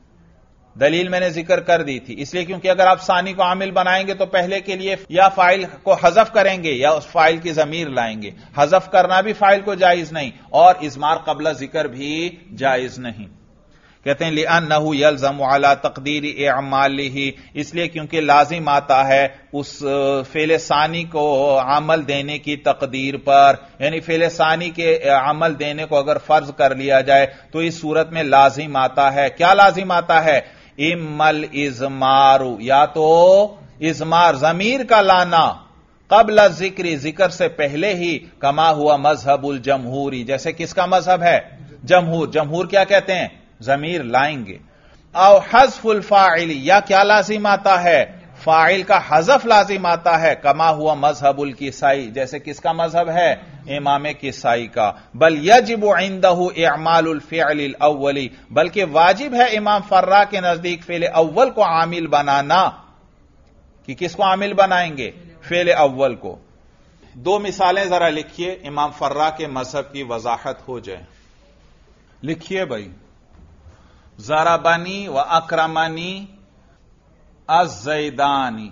دلیل میں نے ذکر کر دی تھی، اس لیے کیونکہ اگر آپ ثانی کو عامل بنائیں گے تو پہلے کے لیے یا فاعل کو حذف کریں گے یا اس فاعل کی ضمیر لائیں گے، حذف کرنا بھی فاعل کو جائز نہیں اور اضمار قبل ذکر بھی جائز نہیں۔ کہتے ہیں لِأَنَّهُ يَلْزَمُ عَلَى تَقْدِيرِ اعمالہ، اس لیے کیونکہ لازم آتا ہے اس فعل ثانی کو عمل دینے کی تقدیر پر، یعنی فعل ثانی کے عمل دینے کو اگر فرض کر لیا جائے تو اس صورت میں لازم آتا ہے، کیا لازم آتا ہے؟ اما الازمار، یا تو ازمار ضمیر کا لانا قبل ذکر، ذکر سے پہلے ہی، کما ہوا مذہب الجمہوری، جیسے کس کا مذہب ہے؟ جمہور۔ جمہور کیا کہتے ہیں؟ ضمیر لائیں گے۔ او حذف الفاعل، یا کیا لازم آتا ہے؟ فاعل کا حذف لازم آتا ہے، کما ہوا مذہب الکسائی، جیسے کس کا مذہب ہے؟ امام کسائی کا۔ بل یجب عندہ اعمال الفعل الاول، بلکہ واجب ہے امام فرا کے نزدیک فعل اول کو عامل بنانا، کہ کس کو عامل بنائیں گے؟ فعل اول کو۔ دو مثالیں ذرا لکھیے امام فرا کے مذہب کی وضاحت ہو جائے۔ لکھیے بھائی، ضربنی و اکرمنی الزیدانی،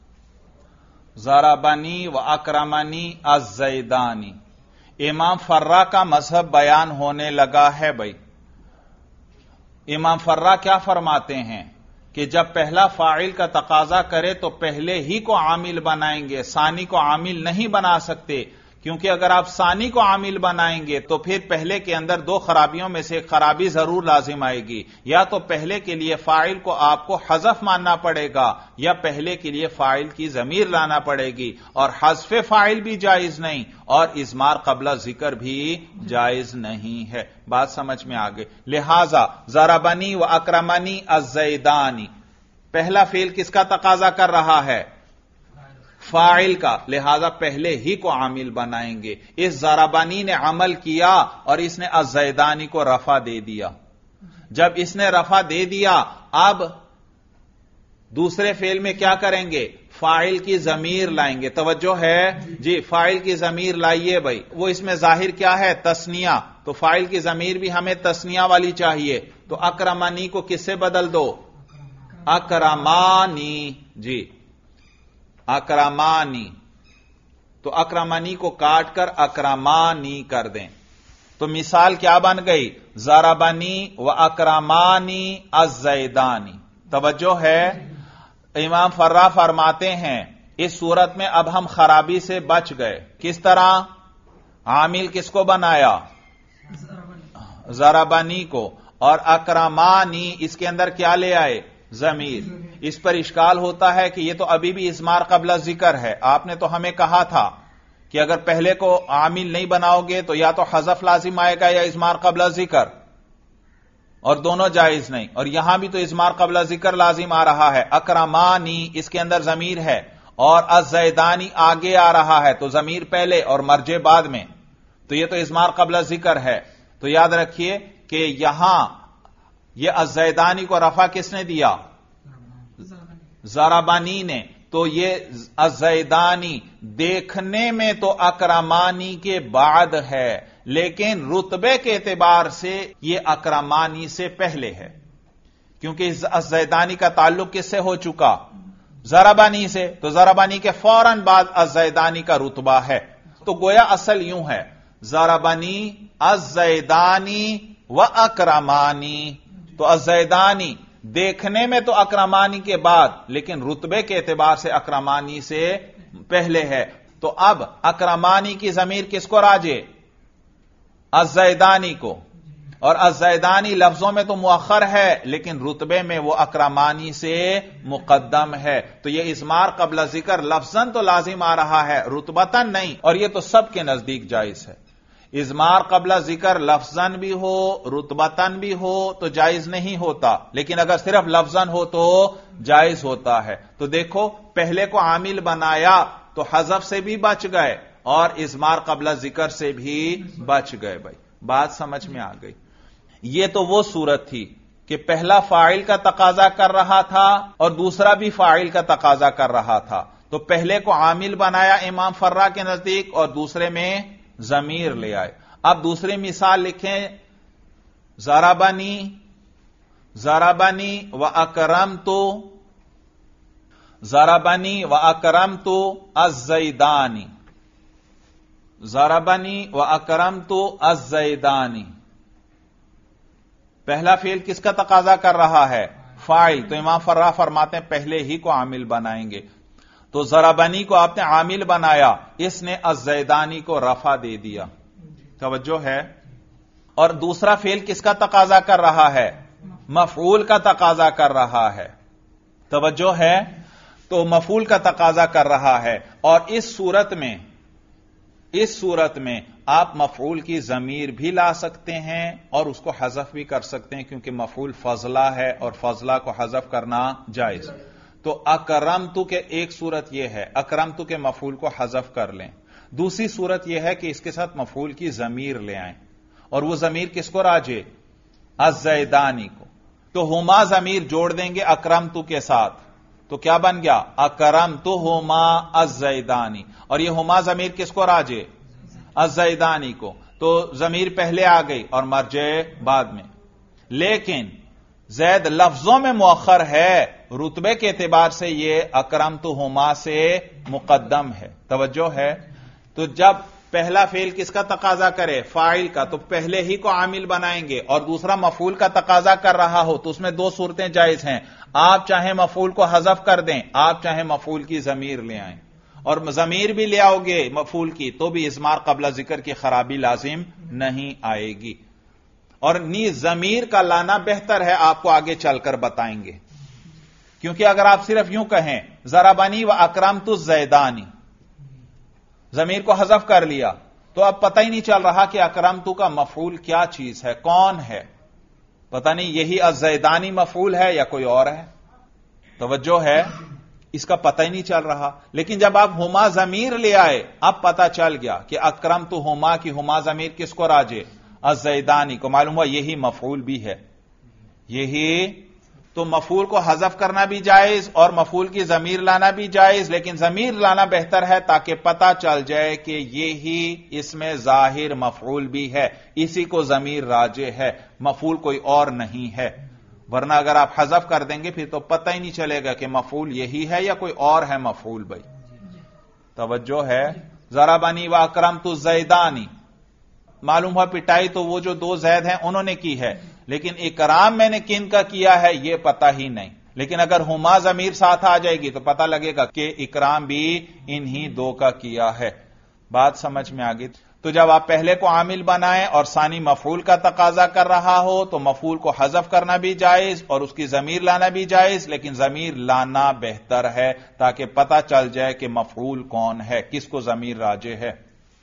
ضربنی و اکرمنی الزیدانی، امام فرا کا مذہب بیان ہونے لگا ہے بھائی۔ امام فرا کیا فرماتے ہیں کہ جب پہلا فاعل کا تقاضا کرے تو پہلے ہی کو عامل بنائیں گے، ثانی کو عامل نہیں بنا سکتے، کیونکہ اگر آپ ثانی کو عامل بنائیں گے تو پھر پہلے کے اندر دو خرابیوں میں سے ایک خرابی ضرور لازم آئے گی، یا تو پہلے کے لیے فاعل کو آپ کو حذف ماننا پڑے گا یا پہلے کے لیے فاعل کی ضمیر لانا پڑے گی، اور حذف فاعل بھی جائز نہیں اور اضمار قبل ذکر بھی جائز نہیں ہے۔ بات سمجھ میں آگے؟ لہذا ضربنی و اکرمنی الزیدانی، پہلا فعل کس کا تقاضا کر رہا ہے؟ فاعل کا، لہذا پہلے ہی کو عامل بنائیں گے۔ اس ضربانی نے عمل کیا اور اس نے الزیدانی کو رفع دے دیا۔ جب اس نے رفع دے دیا، اب دوسرے فعل میں کیا کریں گے؟ فاعل کی ضمیر لائیں گے۔ توجہ ہے جی، فاعل کی ضمیر لائیے بھائی۔ وہ اس میں ظاہر کیا ہے؟ تثنیہ، تو فاعل کی ضمیر بھی ہمیں تثنیہ والی چاہیے، تو اکرمانی کو کس سے بدل دو؟ اکرمانی، جی اکرمانی، تو اکرمانی کو کاٹ کر اکرمانی کر دیں، تو مثال کیا بن گئی؟ ضربنی و اکرمانی الزیدانی۔ توجہ ہے؟ امام فرا فرماتے ہیں اس صورت میں اب ہم خرابی سے بچ گئے۔ کس طرح؟ عامل کس کو بنایا؟ ضربنی کو، اور اکرمانی اس کے اندر کیا لے آئے؟ ضمیر۔ اس پر اشکال ہوتا ہے کہ یہ تو ابھی بھی اضمار قبل ذکر ہے، آپ نے تو ہمیں کہا تھا کہ اگر پہلے کو عامل نہیں بناؤ گے تو یا تو حذف لازم آئے گا یا اضمار قبل ذکر، اور دونوں جائز نہیں، اور یہاں بھی تو اضمار قبل ذکر لازم آ رہا ہے۔ اکرمانی اس کے اندر ضمیر ہے اور الزیدانی آگے آ رہا ہے، تو ضمیر پہلے اور مرجع بعد میں، تو یہ تو اضمار قبل ذکر ہے۔ تو یاد رکھیے کہ یہاں یہ الزیدانی کو رفع کس نے دیا؟ ضربانی نے، تو یہ الزیدانی دیکھنے میں تو اکرمانی کے بعد ہے، لیکن رتبے کے اعتبار سے یہ اکرمانی سے پہلے ہے، کیونکہ الزیدانی کا تعلق کس سے ہو چکا؟ ضربانی سے، تو ضربانی کے فوراً بعد الزیدانی کا رتبہ ہے۔ تو گویا اصل یوں ہے، ضربنی الزیدانی و اکرمانی، تو الزیدانی دیکھنے میں تو اکرمانی کے بعد، لیکن رتبے کے اعتبار سے اکرمانی سے پہلے ہے، تو اب اکرمانی کی ضمیر کس کو راجع؟ الزیدانی کو، اور الزیدانی لفظوں میں تو مؤخر ہے لیکن رتبے میں وہ اکرمانی سے مقدم ہے، تو یہ اضمار قبل ذکر لفظاً تو لازم آ رہا ہے، رتبتاً نہیں، اور یہ تو سب کے نزدیک جائز ہے۔ اضمار قبل ذکر لفظاً بھی ہو رتبتاً بھی ہو تو جائز نہیں ہوتا، لیکن اگر صرف لفظاً ہو تو جائز ہوتا ہے۔ تو دیکھو پہلے کو عامل بنایا تو حذف سے بھی بچ گئے اور اضمار قبل ذکر سے بھی بچ گئے۔ بھائی بات سمجھ میں آ گئی؟ یہ تو وہ صورت تھی کہ پہلا فاعل کا تقاضا کر رہا تھا اور دوسرا بھی فاعل کا تقاضا کر رہا تھا، تو پہلے کو عامل بنایا امام فرا کے نزدیک اور دوسرے میں ضمیر لے آئے۔ اب دوسری مثال لکھیں، ضربنی ضربنی و اکرمتو، ضربنی و اکرمتو الزیدانی، ضربنی و اکرمتو الزیدانی۔ پہلا فعل کس کا تقاضا کر رہا ہے؟ فاعل، تو امام فرا فرماتے ہیں پہلے ہی کو عامل بنائیں گے، تو ضربنی کو آپ نے عامل بنایا، اس نے الزیدانی کو رفع دے دیا، توجہ ہے؟ اور دوسرا فعل کس کا تقاضا کر رہا ہے؟ مفعول کا تقاضا کر رہا ہے، توجہ ہے؟ تو مفعول کا تقاضا کر رہا ہے، اور اس صورت میں آپ مفعول کی ضمیر بھی لا سکتے ہیں اور اس کو حذف بھی کر سکتے ہیں، کیونکہ مفعول فضلہ ہے اور فضلہ کو حذف کرنا جائز۔ تو اکرمتو کے ایک صورت یہ ہے، اکرمتو کے مفعول کو حذف کر لیں، دوسری صورت یہ ہے کہ اس کے ساتھ مفعول کی ضمیر لے آئیں، اور وہ ضمیر کس کو راجع؟ الزیدانی کو، تو ہما ضمیر جوڑ دیں گے اکرمتو کے ساتھ، تو کیا بن گیا؟ اکرمتہما الزیدانی، اور یہ ہما ضمیر کس کو راجع؟ الزیدانی کو، تو ضمیر پہلے آ گئی اور مرجع بعد میں، لیکن زید لفظوں میں مؤخر ہے، رتبے کے اعتبار سے یہ اکرمتہما سے مقدم ہے، توجہ ہے؟ تو جب پہلا فعل کس کا تقاضا کرے؟ فاعل کا، تو پہلے ہی کو عامل بنائیں گے، اور دوسرا مفعول کا تقاضا کر رہا ہو تو اس میں دو صورتیں جائز ہیں، آپ چاہیں مفعول کو حذف کر دیں، آپ چاہیں مفعول کی ضمیر لے آئیں، اور ضمیر بھی لے آؤ گے مفعول کی تو بھی اضمار قبل ذکر کی خرابی لازم نہیں آئے گی، اور نیز ضمیر کا لانا بہتر ہے، آپ کو آگے چل کر بتائیں گے، کیونکہ اگر آپ صرف یوں کہیں ضربنی و اکرمتو الزیدانی، ضمیر کو حذف کر لیا تو اب پتہ ہی نہیں چل رہا کہ اکرمتو کا مفعول کیا چیز ہے، کون ہے، پتہ نہیں یہی الزیدانی مفعول ہے یا کوئی اور ہے، توجہ ہے؟ اس کا پتہ ہی نہیں چل رہا، لیکن جب آپ ہما ضمیر لے آئے اب پتہ چل گیا کہ اکرمتہما کی ہما ضمیر کس کو راجع؟ الزیدانی کو، معلوم ہوا یہی مفعول بھی ہے، یہی، تو مفعول کو حذف کرنا بھی جائز اور مفعول کی ضمیر لانا بھی جائز، لیکن ضمیر لانا بہتر ہے تاکہ پتہ چل جائے کہ یہی اس میں ظاہر مفعول بھی ہے، اسی کو ضمیر راجع ہے، مفعول کوئی اور نہیں ہے، ورنہ اگر آپ حذف کر دیں گے پھر تو پتہ ہی نہیں چلے گا کہ مفعول یہی ہے یا کوئی اور ہے مفعول۔ بھائی توجہ ہے؟ ضربنی و اکرمتو الزیدانی، معلوم ہوا پٹائی تو وہ جو دو زید ہیں انہوں نے کی ہے، لیکن اکرام میں نے کن کا کیا ہے یہ پتہ ہی نہیں، لیکن اگر ہما ضمیر ساتھ آ جائے گی تو پتہ لگے گا کہ اکرام بھی انہی دو کا کیا ہے۔ بات سمجھ میں آ گئی؟ تو جب آپ پہلے کو عامل بنائیں اور ثانی مفعول کا تقاضا کر رہا ہو تو مفعول کو حذف کرنا بھی جائز اور اس کی ضمیر لانا بھی جائز، لیکن ضمیر لانا بہتر ہے تاکہ پتہ چل جائے کہ مفعول کون ہے، کس کو ضمیر راجع ہے۔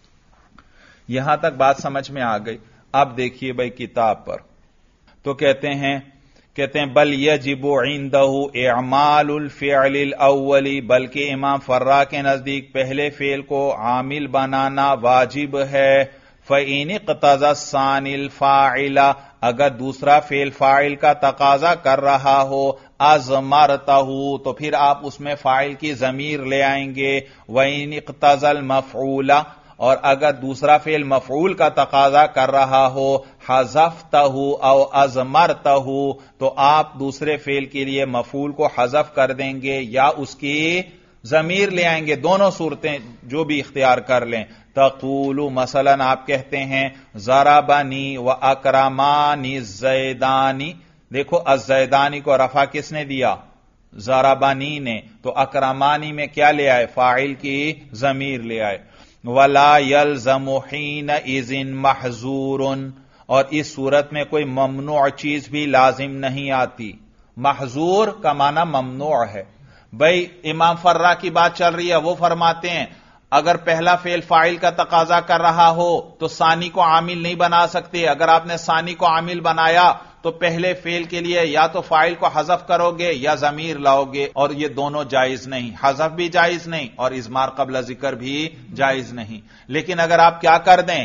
یہاں تک بات سمجھ میں آ گئی؟ اب دیکھیے بھائی کتاب پر، تو کہتے ہیں بل یجب عنده اعمال الفعل الاولی، بلکہ امام فرا کے نزدیک پہلے فعل کو عامل بنانا واجب ہے، فإن اقتضى الثانی الفاعل، اگر دوسرا فعل فاعل کا تقاضا کر رہا ہو، اضمرتہ، تو پھر آپ اس میں فاعل کی ضمیر لے آئیں گے، وإن اقتضى المفعول، اور اگر دوسرا فعل مفعول کا تقاضا کر رہا ہو، حذفتہ او اضمرتہ، تو آپ دوسرے فعل کے لیے مفعول کو حذف کر دیں گے یا اس کی ضمیر لے آئیں گے، دونوں صورتیں جو بھی اختیار کر لیں، تقول مثلاً آپ کہتے ہیں ضربنی و اکرمانی زیدانی. دیکھو الزیدانی کو رفع کس نے دیا؟ ضربنی نے. تو اکرمانی میں کیا لے آئے؟ فاعل کی ضمیر لے آئے. ولا یلزم حینئذ محظور، اور اس صورت میں کوئی ممنوع چیز بھی لازم نہیں آتی. محظور کا معنی ممنوع ہے. بھئی امام فرا کی بات چل رہی ہے، وہ فرماتے ہیں اگر پہلا فعل فاعل کا تقاضا کر رہا ہو تو ثانی کو عامل نہیں بنا سکتے. اگر آپ نے ثانی کو عامل بنایا تو پہلے فعل کے لیے یا تو فاعل کو حذف کرو گے یا ضمیر لاؤ گے، اور یہ دونوں جائز نہیں. حذف بھی جائز نہیں اور اضمار قبل ذکر بھی جائز نہیں. لیکن اگر آپ کیا کر دیں،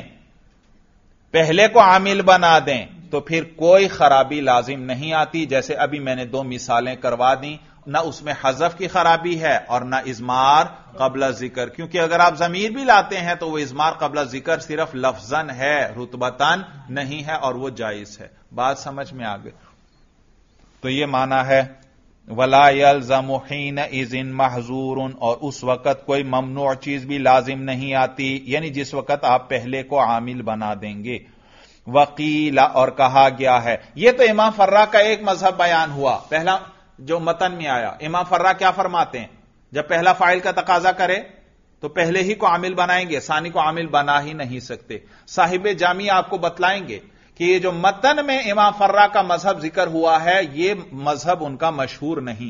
پہلے کو عامل بنا دیں، تو پھر کوئی خرابی لازم نہیں آتی. جیسے ابھی میں نے 2 مثالیں کروا دیں، نہ اس میں حذف کی خرابی ہے اور نہ اضمار قبل ذکر، کیونکہ اگر آپ ضمیر بھی لاتے ہیں تو وہ اضمار قبل ذکر صرف لفظاً ہے، رتبتاً نہیں ہے، اور وہ جائز ہے. بات سمجھ میں آ گئی؟ تو یہ معنی ہے ولا یلزم حینئذ محظور، اور اس وقت کوئی ممنوع چیز بھی لازم نہیں آتی، یعنی جس وقت آپ پہلے کو عامل بنا دیں گے. وقیل، اور کہا گیا ہے. یہ تو امام فرا کا ایک مذہب بیان ہوا. پہلا جو متن میں آیا، امام فرا کیا فرماتے ہیں؟ جب پہلا فاعل کا تقاضا کرے تو پہلے ہی کو عامل بنائیں گے، ثانی کو عامل بنا ہی نہیں سکتے. صاحب جامع آپ کو بتلائیں گے کہ یہ جو متن میں امام فرا کا مذہب ذکر ہوا ہے، یہ مذہب ان کا مشہور نہیں.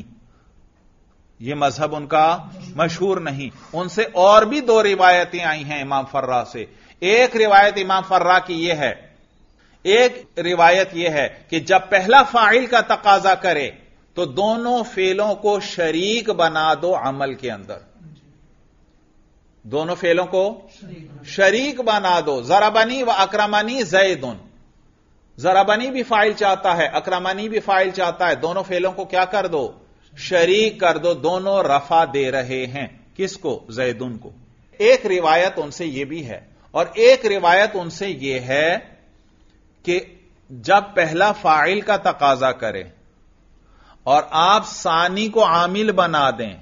یہ مذہب ان کا مشہور نہیں. ان سے اور بھی 2 روایتیں آئی ہیں امام فرا سے. ایک روایت امام فرا کی یہ ہے، ایک روایت یہ ہے کہ جب پہلا فاعل کا تقاضا کرے تو دونوں فعلوں کو شریک بنا دو عمل کے اندر. دونوں فعلوں کو شریک بنا دو. ضربنی و اکرمنی زیدن. ضربنی بھی فاعل چاہتا ہے، اکرمنی بھی فاعل چاہتا ہے. دونوں فعلوں کو کیا کر دو؟ شریک کر دو. دونوں رفع دے رہے ہیں. کس کو؟ زیدن کو. ایک روایت ان سے یہ بھی ہے، اور ایک روایت ان سے یہ ہے کہ جب پہلا فاعل کا تقاضا کرے اور آپ ثانی کو عامل بنا دیں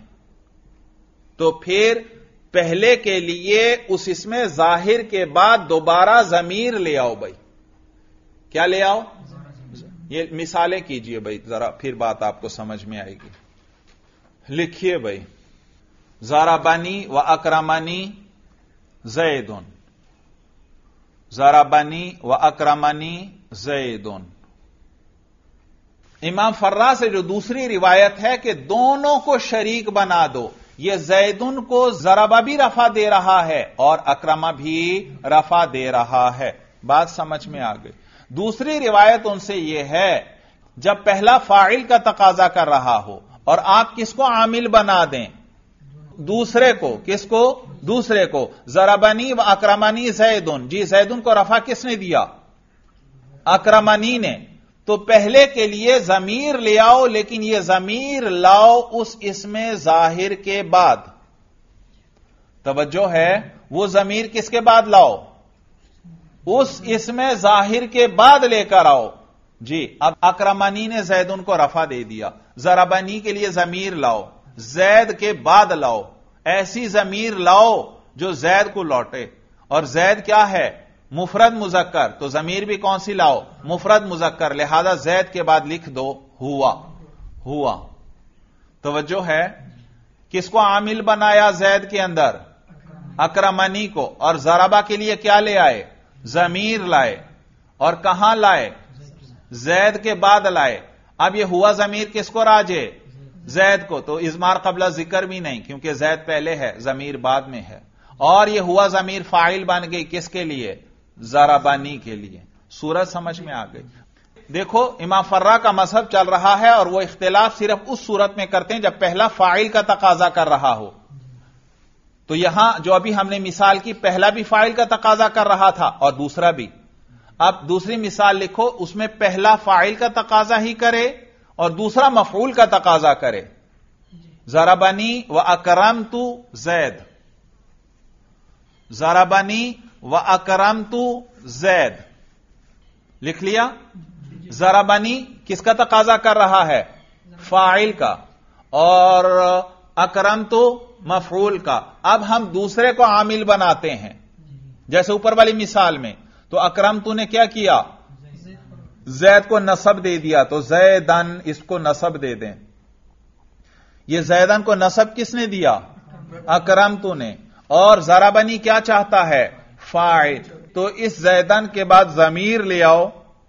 تو پھر پہلے کے لیے اس اسم ظاہر کے بعد دوبارہ ضمیر لے آؤ. بھائی کیا لے آؤ؟ یہ مثالیں کیجئے بھائی ذرا، پھر بات آپ کو سمجھ میں آئے گی. لکھیے بھائی، ضربنی و اکرمنی زیدن. ضربنی و اکرمنی زیدن. امام فرا سے جو دوسری روایت ہے کہ دونوں کو شریک بنا دو، یہ زیدن کو ضربہ بھی رفع دے رہا ہے اور اکرمہ بھی رفع دے رہا ہے. بات سمجھ میں آ گئی؟ دوسری روایت ان سے یہ ہے جب پہلا فاعل کا تقاضا کر رہا ہو اور آپ کس کو عامل بنا دیں؟ دوسرے کو. کس کو؟ دوسرے کو. ضربنی و اکرمنی زیدن. جی زیدن کو رفع کس نے دیا؟ اکرمنی نے. تو پہلے کے لیے ضمیر لے آؤ، لیکن یہ ضمیر لاؤ اس اسم ظاہر کے بعد. توجہ ہے، وہ ضمیر کس کے بعد لاؤ؟ اس اسم ظاہر کے بعد لے کر آؤ. جی اب اکرمنی نے زیدن کو رفع دے دیا، ضربنی کے لیے ضمیر لاؤ، زید کے بعد لاؤ. ایسی ضمیر لاؤ جو زید کو لوٹے، اور زید کیا ہے؟ مفرد مذکر. تو ضمیر بھی کون سی لاؤ؟ مفرد مذکر. لہذا زید کے بعد لکھ دو ہوا. ہوا. توجہ ہے، کس کو عامل بنایا زید کے اندر؟ اکرمنی کو. اور ضربہ کے لیے کیا لے آئے؟ ضمیر لائے. اور کہاں لائے؟ زید کے بعد لائے. اب یہ ہوا ضمیر کس کو راجے؟ زید کو. تو اضمار قبل ذکر بھی نہیں، کیونکہ زید پہلے ہے، ضمیر بعد میں ہے. اور یہ ہوا ضمیر فاعل بن گئی کس کے لیے؟ ضربنی کے لیے. صورت سمجھ میں آ گئی؟ دیکھو امام فرا کا مذہب چل رہا ہے، اور وہ اختلاف صرف اس صورت میں کرتے ہیں جب پہلا فاعل کا تقاضا کر رہا ہو. تو یہاں جو ابھی ہم نے مثال کی، پہلا بھی فاعل کا تقاضا کر رہا تھا اور دوسرا بھی. اب دوسری مثال لکھو، اس میں پہلا فاعل کا تقاضا ہی کرے اور دوسرا مفعول کا تقاضا کرے. ضربنی و اکرمت زید. ضربنی و اکرمت زید. لکھ لیا؟ ضربنی کس کا تقاضا کر رہا ہے؟ فاعل کا. اور اکرمت مفعول کا. اب ہم دوسرے کو عامل بناتے ہیں. جیسے اوپر والی مثال میں تو اکرم تو نے کیا کیا؟ زید کو نصب دے دیا، تو زیدن اس کو نصب دے دیں. یہ زیدن کو نصب کس نے دیا؟ اکرم تو نے. اور ضربنی کیا چاہتا ہے؟ فاعل. تو اس زیدن کے بعد ضمیر لے آؤ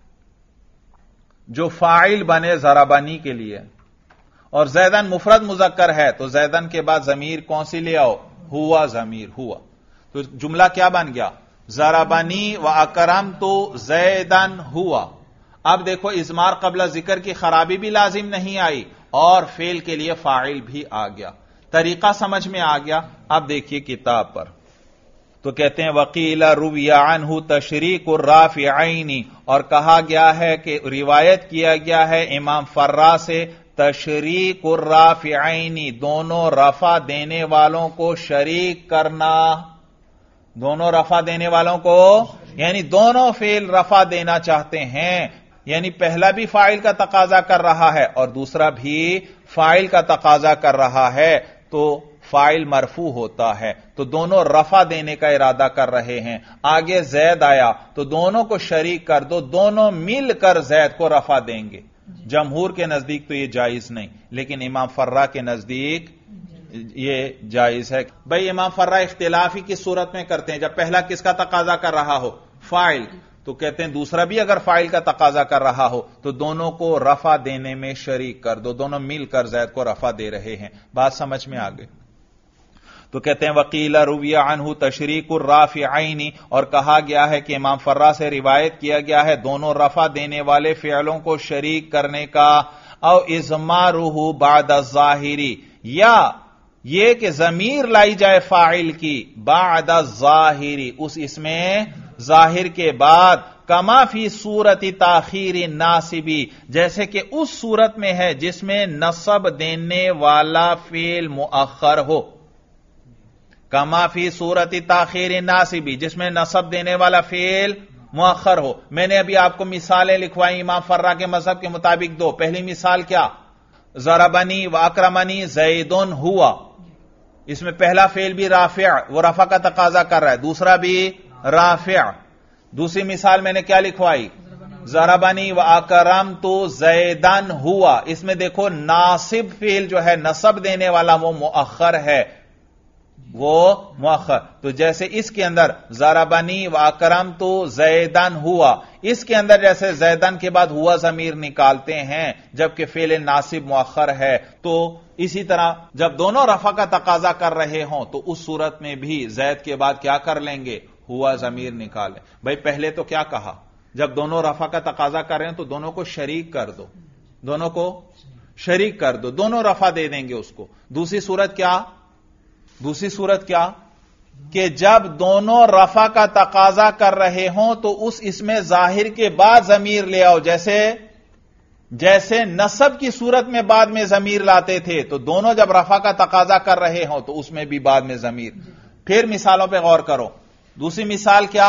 جو فاعل بنے ضربنی کے لیے. اور زیدن مفرد مذکر ہے تو زیدن کے بعد ضمیر کون سی لے آؤ؟ ہوا ضمیر ہوا. تو جملہ کیا بن گیا؟ ضربنی و اکرم تو زیدن ہوا. اب دیکھو اضمار قبل ذکر کی خرابی بھی لازم نہیں آئی اور فعل کے لیے فاعل بھی آ گیا. طریقہ سمجھ میں آ گیا. اب دیکھیے کتاب پر تو کہتے ہیں وقیل روی عنہ تشریک الرافعین، اور کہا گیا ہے کہ روایت کیا گیا ہے امام فرا سے تشریک الرافعین، دونوں رفع دینے والوں کو شریک کرنا. دونوں رفع دینے والوں کو یعنی دونوں فعل رفع دینا چاہتے ہیں، یعنی پہلا بھی فاعل کا تقاضا کر رہا ہے اور دوسرا بھی فاعل کا تقاضا کر رہا ہے تو فاعل مرفوع ہوتا ہے. تو دونوں رفع دینے کا ارادہ کر رہے ہیں. آگے زید آیا تو دونوں کو شریک کر دو، دونوں مل کر زید کو رفع دیں گے. جمہور کے نزدیک تو یہ جائز نہیں، لیکن امام فرا کے نزدیک یہ جائز ہے. بھائی امام فرا اختلافی کس صورت میں کرتے ہیں؟ جب پہلا کس کا تقاضا کر رہا ہو؟ فاعل. تو کہتے ہیں دوسرا بھی اگر فاعل کا تقاضا کر رہا ہو تو دونوں کو رفع دینے میں شریک کر دو، دونوں مل کر زید کو رفع دے رہے ہیں. بات سمجھ میں آ گئی. تو کہتے ہیں وقیل روی عنہ تشریک الرافعین، اور کہا گیا ہے کہ امام فرا سے روایت کیا گیا ہے دونوں رفع دینے والے فعلوں کو شریک کرنے کا. او اضمارہ بعد الظاہری، یا یہ کہ ضمیر لائی جائے فاعل کی بعد الظاہری، اس میں ظاہر کے بعد، کما فی صورت تاخیر ناصبی، جیسے کہ اس صورت میں ہے جس میں نصب دینے والا فعل مؤخر ہو. کما فی صورت تاخیر ناصبی، جس میں نصب دینے والا فعل مؤخر ہو. میں نے ابھی آپ کو مثالیں لکھوائی امام فرا کے مذہب کے مطابق دو. پہلی مثال کیا؟ ضربنی و اکرمنی زیدن ہوا. اس میں پہلا فعل بھی رافع، وہ رفع کا تقاضا کر رہا ہے، دوسرا بھی رافع. دوسری مثال میں نے کیا لکھوائی؟ ضربنی و اکرمت زیدن ہوا. اس میں دیکھو ناصب فعل جو ہے نصب دینے والا وہ مؤخر ہے، وہ مؤخر. تو جیسے اس کے اندر ضربنی و اکرمت زیدن ہوا، اس کے اندر جیسے زیدن کے بعد ہوا ضمیر نکالتے ہیں جبکہ فعل ناصب مؤخر ہے، تو اسی طرح جب دونوں رفع کا تقاضا کر رہے ہوں تو اس صورت میں بھی زید کے بعد کیا کر لیں گے؟ ہوا ضمیر نکالیں. بھائی پہلے تو کیا کہا؟ جب دونوں رفع کا تقاضا کر رہے ہیں تو دونوں کو شریک کر دو، دونوں کو شریک کر دو، دونوں رفع دے دیں گے اس کو. دوسری صورت کیا؟ دوسری صورت کیا کہ جب دونوں رفع کا تقاضا کر رہے ہوں تو اس میں ظاہر کے بعد ضمیر لے آؤ. جیسے نصب کی صورت میں بعد میں ضمیر لاتے تھے تو دونوں جب رفع کا تقاضا کر رہے ہوں تو اس میں بھی بعد میں ضمیر. پھر مثالوں پہ غور کرو. دوسری مثال کیا؟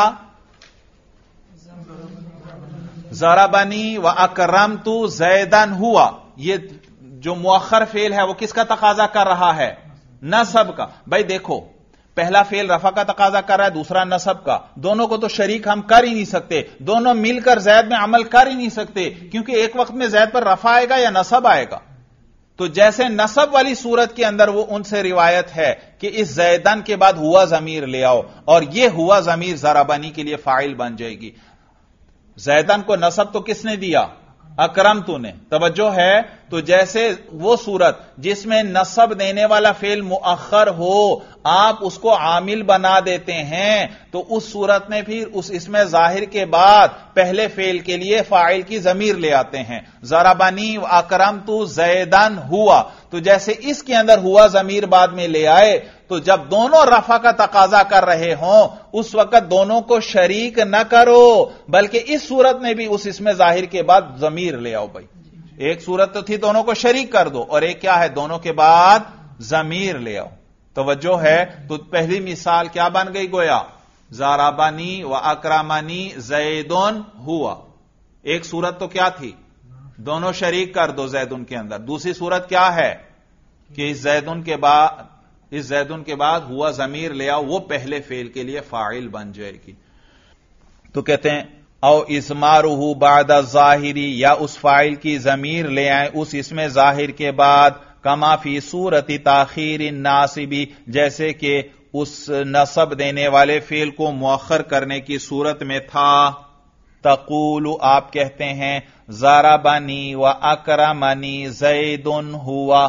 ضربنی و اکرمت زیدن ہوا. یہ جو مؤخر فعل ہے وہ کس کا تقاضا کر رہا ہے؟ نصب کا. بھائی دیکھو پہلا فعل رفع کا تقاضا کر رہا ہے، دوسرا نصب کا. دونوں کو تو شریک ہم کر ہی نہیں سکتے، دونوں مل کر زید میں عمل کر ہی نہیں سکتے، کیونکہ ایک وقت میں زید پر رفع آئے گا یا نصب آئے گا. تو جیسے نصب والی صورت کے اندر وہ ان سے روایت ہے کہ اس زیدن کے بعد ہوا ضمیر لے آؤ، اور یہ ہوا ضمیر ضربنی کے لیے فاعل بن جائے گی. زیدن کو نصب تو کس نے دیا؟ اکرمت نے. توجہ ہے. تو جیسے وہ صورت جس میں نصب دینے والا فعل مؤخر ہو آپ اس کو عامل بنا دیتے ہیں تو اس صورت میں پھر اس میں ظاہر کے بعد پہلے فعل کے لیے فاعل کی ضمیر لے آتے ہیں. ضربنی و اکرمت زیدن ہوا. تو جیسے اس کے اندر ہوا ضمیر بعد میں لے آئے تو جب دونوں رفع کا تقاضا کر رہے ہوں اس وقت دونوں کو شریک نہ کرو بلکہ اس صورت میں بھی اس میں ظاہر کے بعد ضمیر لے آؤ. بھائی ایک صورت تو تھی دونوں کو شریک کر دو، اور ایک کیا ہے؟ دونوں کے بعد ضمیر لے آؤ. توجہ ہے. تو پہلی مثال کیا بن گئی گویا؟ ضربنی و اکرمنی زیدن ہوا. ایک صورت تو کیا تھی؟ دونوں شریک کر دو زیدن کے اندر. دوسری صورت کیا ہے کہ زیدن کے بعد اس زیدن کے بعد ہوا ضمیر لے آؤ، وہ پہلے فعل کے لیے فاعل بن جائے گی. تو کہتے ہیں او اسمارہ بعد الظاہری، یا اس فاعل کی ضمیر لے آئیں اس اسم ظاہر کے بعد، کما فی صورت تاخیر الناصبی، جیسے کہ اس نصب دینے والے فعل کو مؤخر کرنے کی صورت میں تھا. تقول، آپ کہتے ہیں ضربنی و اکرمنی زید ہوا،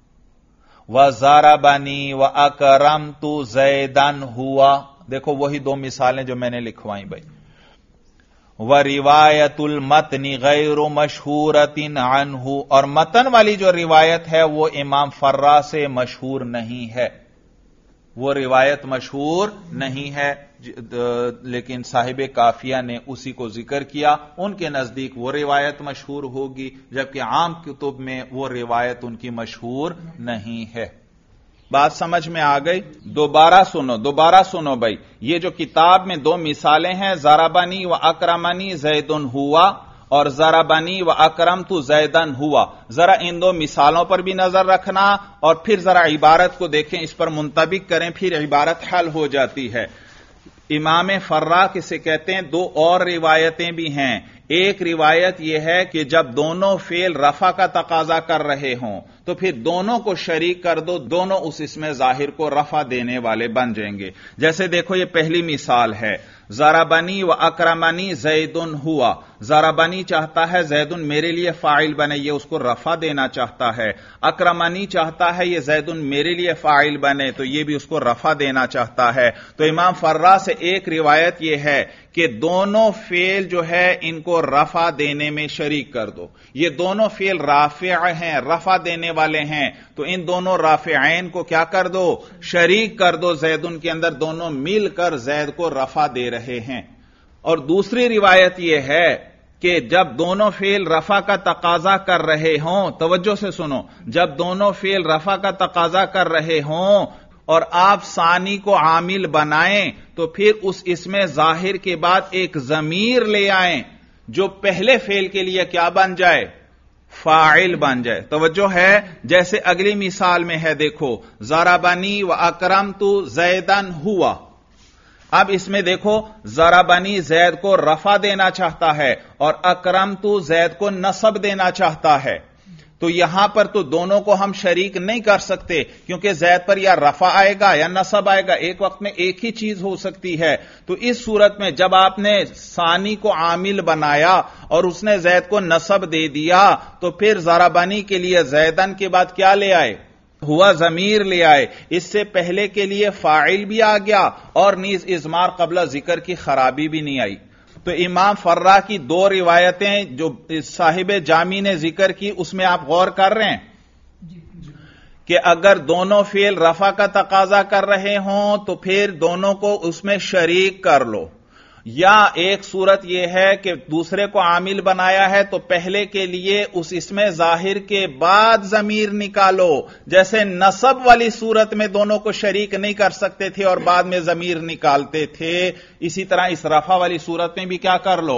و ضربنی و اکرمت زیدن ہوا. دیکھو وہی دو مثالیں جو میں نے لکھوائیں بھائی. و روایت المتن غیر مشہورۃ عنہ، اور متن والی جو روایت ہے وہ امام فرا سے مشہور نہیں ہے، وہ روایت مشہور نہیں ہے، لیکن صاحب کافیہ نے اسی کو ذکر کیا. ان کے نزدیک وہ روایت مشہور ہوگی، جبکہ عام کتب میں وہ روایت ان کی مشہور نہیں ہے. بات سمجھ میں آ گئی؟ دوبارہ سنو بھائی. یہ جو کتاب میں دو مثالیں ہیں، ضربنی و اکرمنی زیدن ہوا اور ضربنی و اکرمت زیدن ہوا، ذرا ان دو مثالوں پر بھی نظر رکھنا اور پھر ذرا عبارت کو دیکھیں، اس پر منطبق کریں، پھر عبارت حل ہو جاتی ہے. امام فرا کسے کہتے ہیں؟ دو اور روایتیں بھی ہیں. ایک روایت یہ ہے کہ جب دونوں فعل رفع کا تقاضا کر رہے ہوں تو پھر دونوں کو شریک کر دو، دونوں اس اسم ظاہر کو رفع دینے والے بن جائیں گے. جیسے دیکھو یہ پہلی مثال ہے، ضربنی و اکرمنی زیدن ہوا. ضربنی چاہتا ہے زیدن میرے لیے فاعل بنے، یہ اس کو رفع دینا چاہتا ہے. اکرمنی چاہتا ہے یہ زیدن میرے لیے فاعل بنے، تو یہ بھی اس کو رفع دینا چاہتا ہے. تو امام فرا سے ایک روایت یہ ہے کہ دونوں فعل جو ہے ان کو رفع دینے میں شریک کر دو. یہ دونوں فعل رافع ہیں، رفع دینے والے ہیں، تو ان دونوں رافعین کو کیا کر دو؟ شریک کر دو زیدن کے اندر، دونوں مل کر زید کو رفع دے رہے ہیں. اور دوسری روایت یہ ہے کہ جب دونوں فعل رفع کا تقاضا کر رہے ہوں، توجہ سے سنو، جب دونوں فعل رفع کا تقاضا کر رہے ہوں اور آپ ثانی کو عامل بنائیں تو پھر اس اسم ظاہر کے بعد ایک ضمیر لے آئیں جو پہلے فعل کے لیے کیا بن جائے؟ فاعل بن جائے. توجہ ہے؟ جیسے اگلی مثال میں ہے، دیکھو ضربنی و اکرمت زیدن ہوا. اب اس میں دیکھو ضربنی زید کو رفع دینا چاہتا ہے اور اکرمت زید کو نصب دینا چاہتا ہے. تو یہاں پر تو دونوں کو ہم شریک نہیں کر سکتے، کیونکہ زید پر یا رفع آئے گا یا نصب آئے گا، ایک وقت میں ایک ہی چیز ہو سکتی ہے. تو اس صورت میں جب آپ نے ثانی کو عامل بنایا اور اس نے زید کو نصب دے دیا تو پھر ضربنی کے لیے زیدن کے بعد کیا لے آئے؟ ہوا ضمیر لے آئے. اس سے پہلے کے لیے فاعل بھی آ گیا اور نیز اضمار قبل ذکر کی خرابی بھی نہیں آئی. تو امام فرا کی دو روایتیں جو صاحب جامی نے ذکر کی اس میں آپ غور کر رہے ہیں کہ اگر دونوں فعل رفع کا تقاضا کر رہے ہوں تو پھر دونوں کو اس میں شریک کر لو، یا ایک صورت یہ ہے کہ دوسرے کو عامل بنایا ہے تو پہلے کے لیے اس اسم ظاہر کے بعد ضمیر نکالو. جیسے نصب والی صورت میں دونوں کو شریک نہیں کر سکتے تھے اور بعد میں ضمیر نکالتے تھے، اسی طرح اس رفع والی صورت میں بھی کیا کر لو؟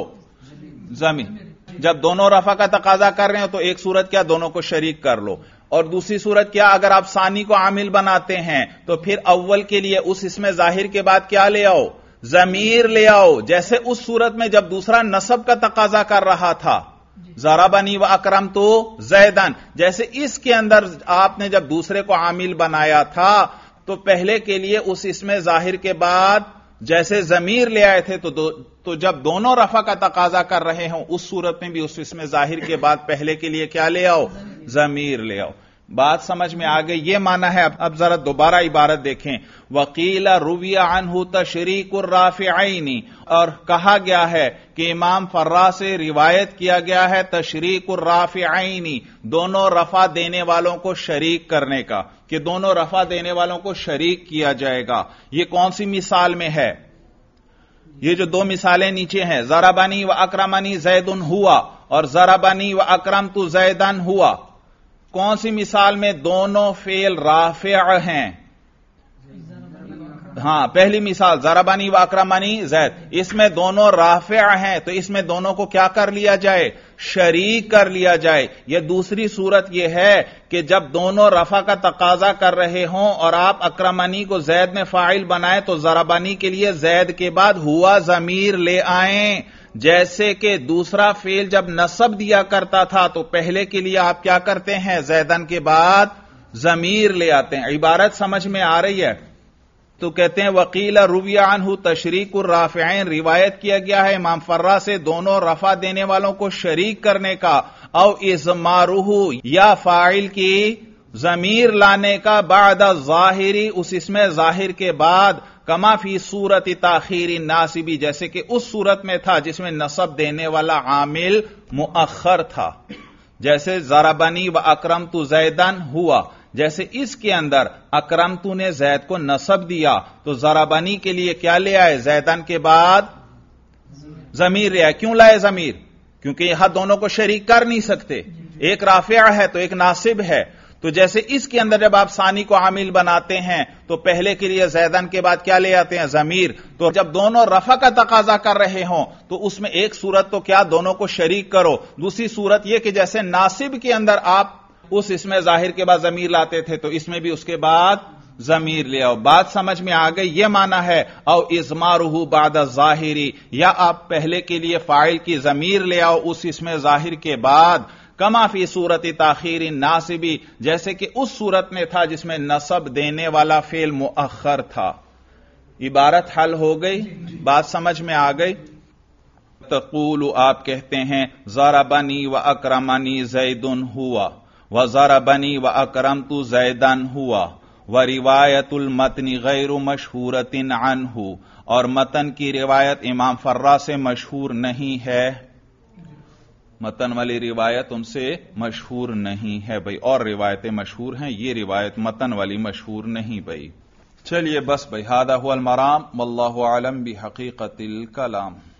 ضمیر. جب دونوں رفع کا تقاضا کر رہے ہو تو ایک صورت کیا؟ دونوں کو شریک کر لو. اور دوسری صورت کیا؟ اگر آپ ثانی کو عامل بناتے ہیں تو پھر اول کے لیے اس اسم ظاہر کے بعد کیا لے آؤ؟ ضمیر لے آؤ. جیسے اس صورت میں جب دوسرا نصب کا تقاضا کر رہا تھا، ضربنی و اکرمت زیدن، جیسے اس کے اندر آپ نے جب دوسرے کو عامل بنایا تھا تو پہلے کے لیے اس اسم ظاہر کے بعد جیسے ضمیر لے آئے تھے تو جب دونوں رفع کا تقاضا کر رہے ہوں اس صورت میں بھی اس اسم ظاہر کے بعد پہلے کے لیے کیا لے آؤ؟ ضمیر لے آؤ. بات سمجھ میں آ گئی؟ یہ معنی ہے. اب ذرا دوبارہ عبارت دیکھیں. وقیل روی عنہ تشریک الرافعین، اور کہا گیا ہے کہ امام فرا سے روایت کیا گیا ہے تشریک الرافعین، دونوں رفع دینے والوں کو شریک کرنے کا، کہ دونوں رفع دینے والوں کو شریک کیا جائے گا. یہ کون سی مثال میں ہے؟ یہ جو دو مثالیں نیچے ہیں، ضربنی و اکرمنی زیدن ہوا اور ضربنی و اکرمت زیدن ہوا، کون سی مثال میں دونوں فعل رافع ہیں؟ ہاں پہلی مثال ضربنی و اکرمنی زید، اس میں دونوں رافع ہیں تو اس میں دونوں کو کیا کر لیا جائے؟ شریک کر لیا جائے۔ یہ دوسری صورت یہ ہے کہ جب دونوں رفع کا تقاضا کر رہے ہوں اور آپ اکرمنی کو زید میں فاعل بنائیں تو ضربنی کے لیے زید کے بعد ہوا ضمیر لے آئیں۔ جیسے کہ دوسرا فعل جب نصب دیا کرتا تھا تو پہلے کے لیے آپ کیا کرتے ہیں؟ زیدن کے بعد ضمیر لے آتے ہیں۔ عبارت سمجھ میں آ رہی ہے؟ تو کہتے ہیں وقیل روی عنہ تشریک الرافعین، روایت کیا گیا ہے امام فرا سے دونوں رفع دینے والوں کو شریک کرنے کا، او اضمارہ یا فاعل کی ضمیر لانے کا، بعد الظاہری اس اسم ظاہر کے بعد، کما فی صورت تاخیر الناصبی جیسے کہ اس صورت میں تھا جس میں نصب دینے والا عامل مؤخر تھا، جیسے ضربنی و اکرمت زیدن ہوا، جیسے اس کے اندر اکرمتو نے زید کو نصب دیا تو ضربنی کے لیے کیا لے آئے؟ زیدن کے بعد ضمیر لے آئے۔ کیوں لائے ضمیر؟ کیونکہ یہاں دونوں کو شریک کر نہیں سکتے، ایک رافع ہے تو ایک ناصب ہے، تو جیسے اس کے اندر جب آپ ثانی کو عامل بناتے ہیں تو پہلے کے لیے زیدن کے بعد کیا لے آتے ہیں؟ ضمیر۔ تو جب دونوں رفع کا تقاضا کر رہے ہوں تو اس میں ایک صورت تو کیا دونوں کو شریک کرو، دوسری صورت یہ کہ جیسے ناصب کے اندر آپ اس اسم ظاہر کے بعد ضمیر لاتے تھے تو اس میں بھی اس کے بعد ضمیر لے آؤ۔ بات سمجھ میں آ گئی؟ یہ معنی ہے او اضمارہ بعد الظاہری، یا آپ پہلے کے لیے فاعل کی ضمیر لے آؤ اس اسم ظاہر کے بعد، کما فی صورت تاخیر الناصبی جیسے کہ اس صورت میں تھا جس میں نصب دینے والا فعل مؤخر تھا۔ عبارت حل ہو گئی؟ بات سمجھ میں آ گئی؟ تقول آپ کہتے ہیں ضربنی و اکرمنی زید ہوا وضربنی و اکرمت زیدن ہوا وروایت المتن غیر مشہورۃ عنہ، اور متن کی روایت امام فرا سے مشہور نہیں ہے، متن والی روایت ان سے مشہور نہیں ہے بھائی، اور روایتیں مشہور ہیں، یہ روایت متن والی مشہور نہیں بھائی۔ چلیے بس بھائی، ھذا ھو المرام واللہ اعلم بحقیقت الکلام۔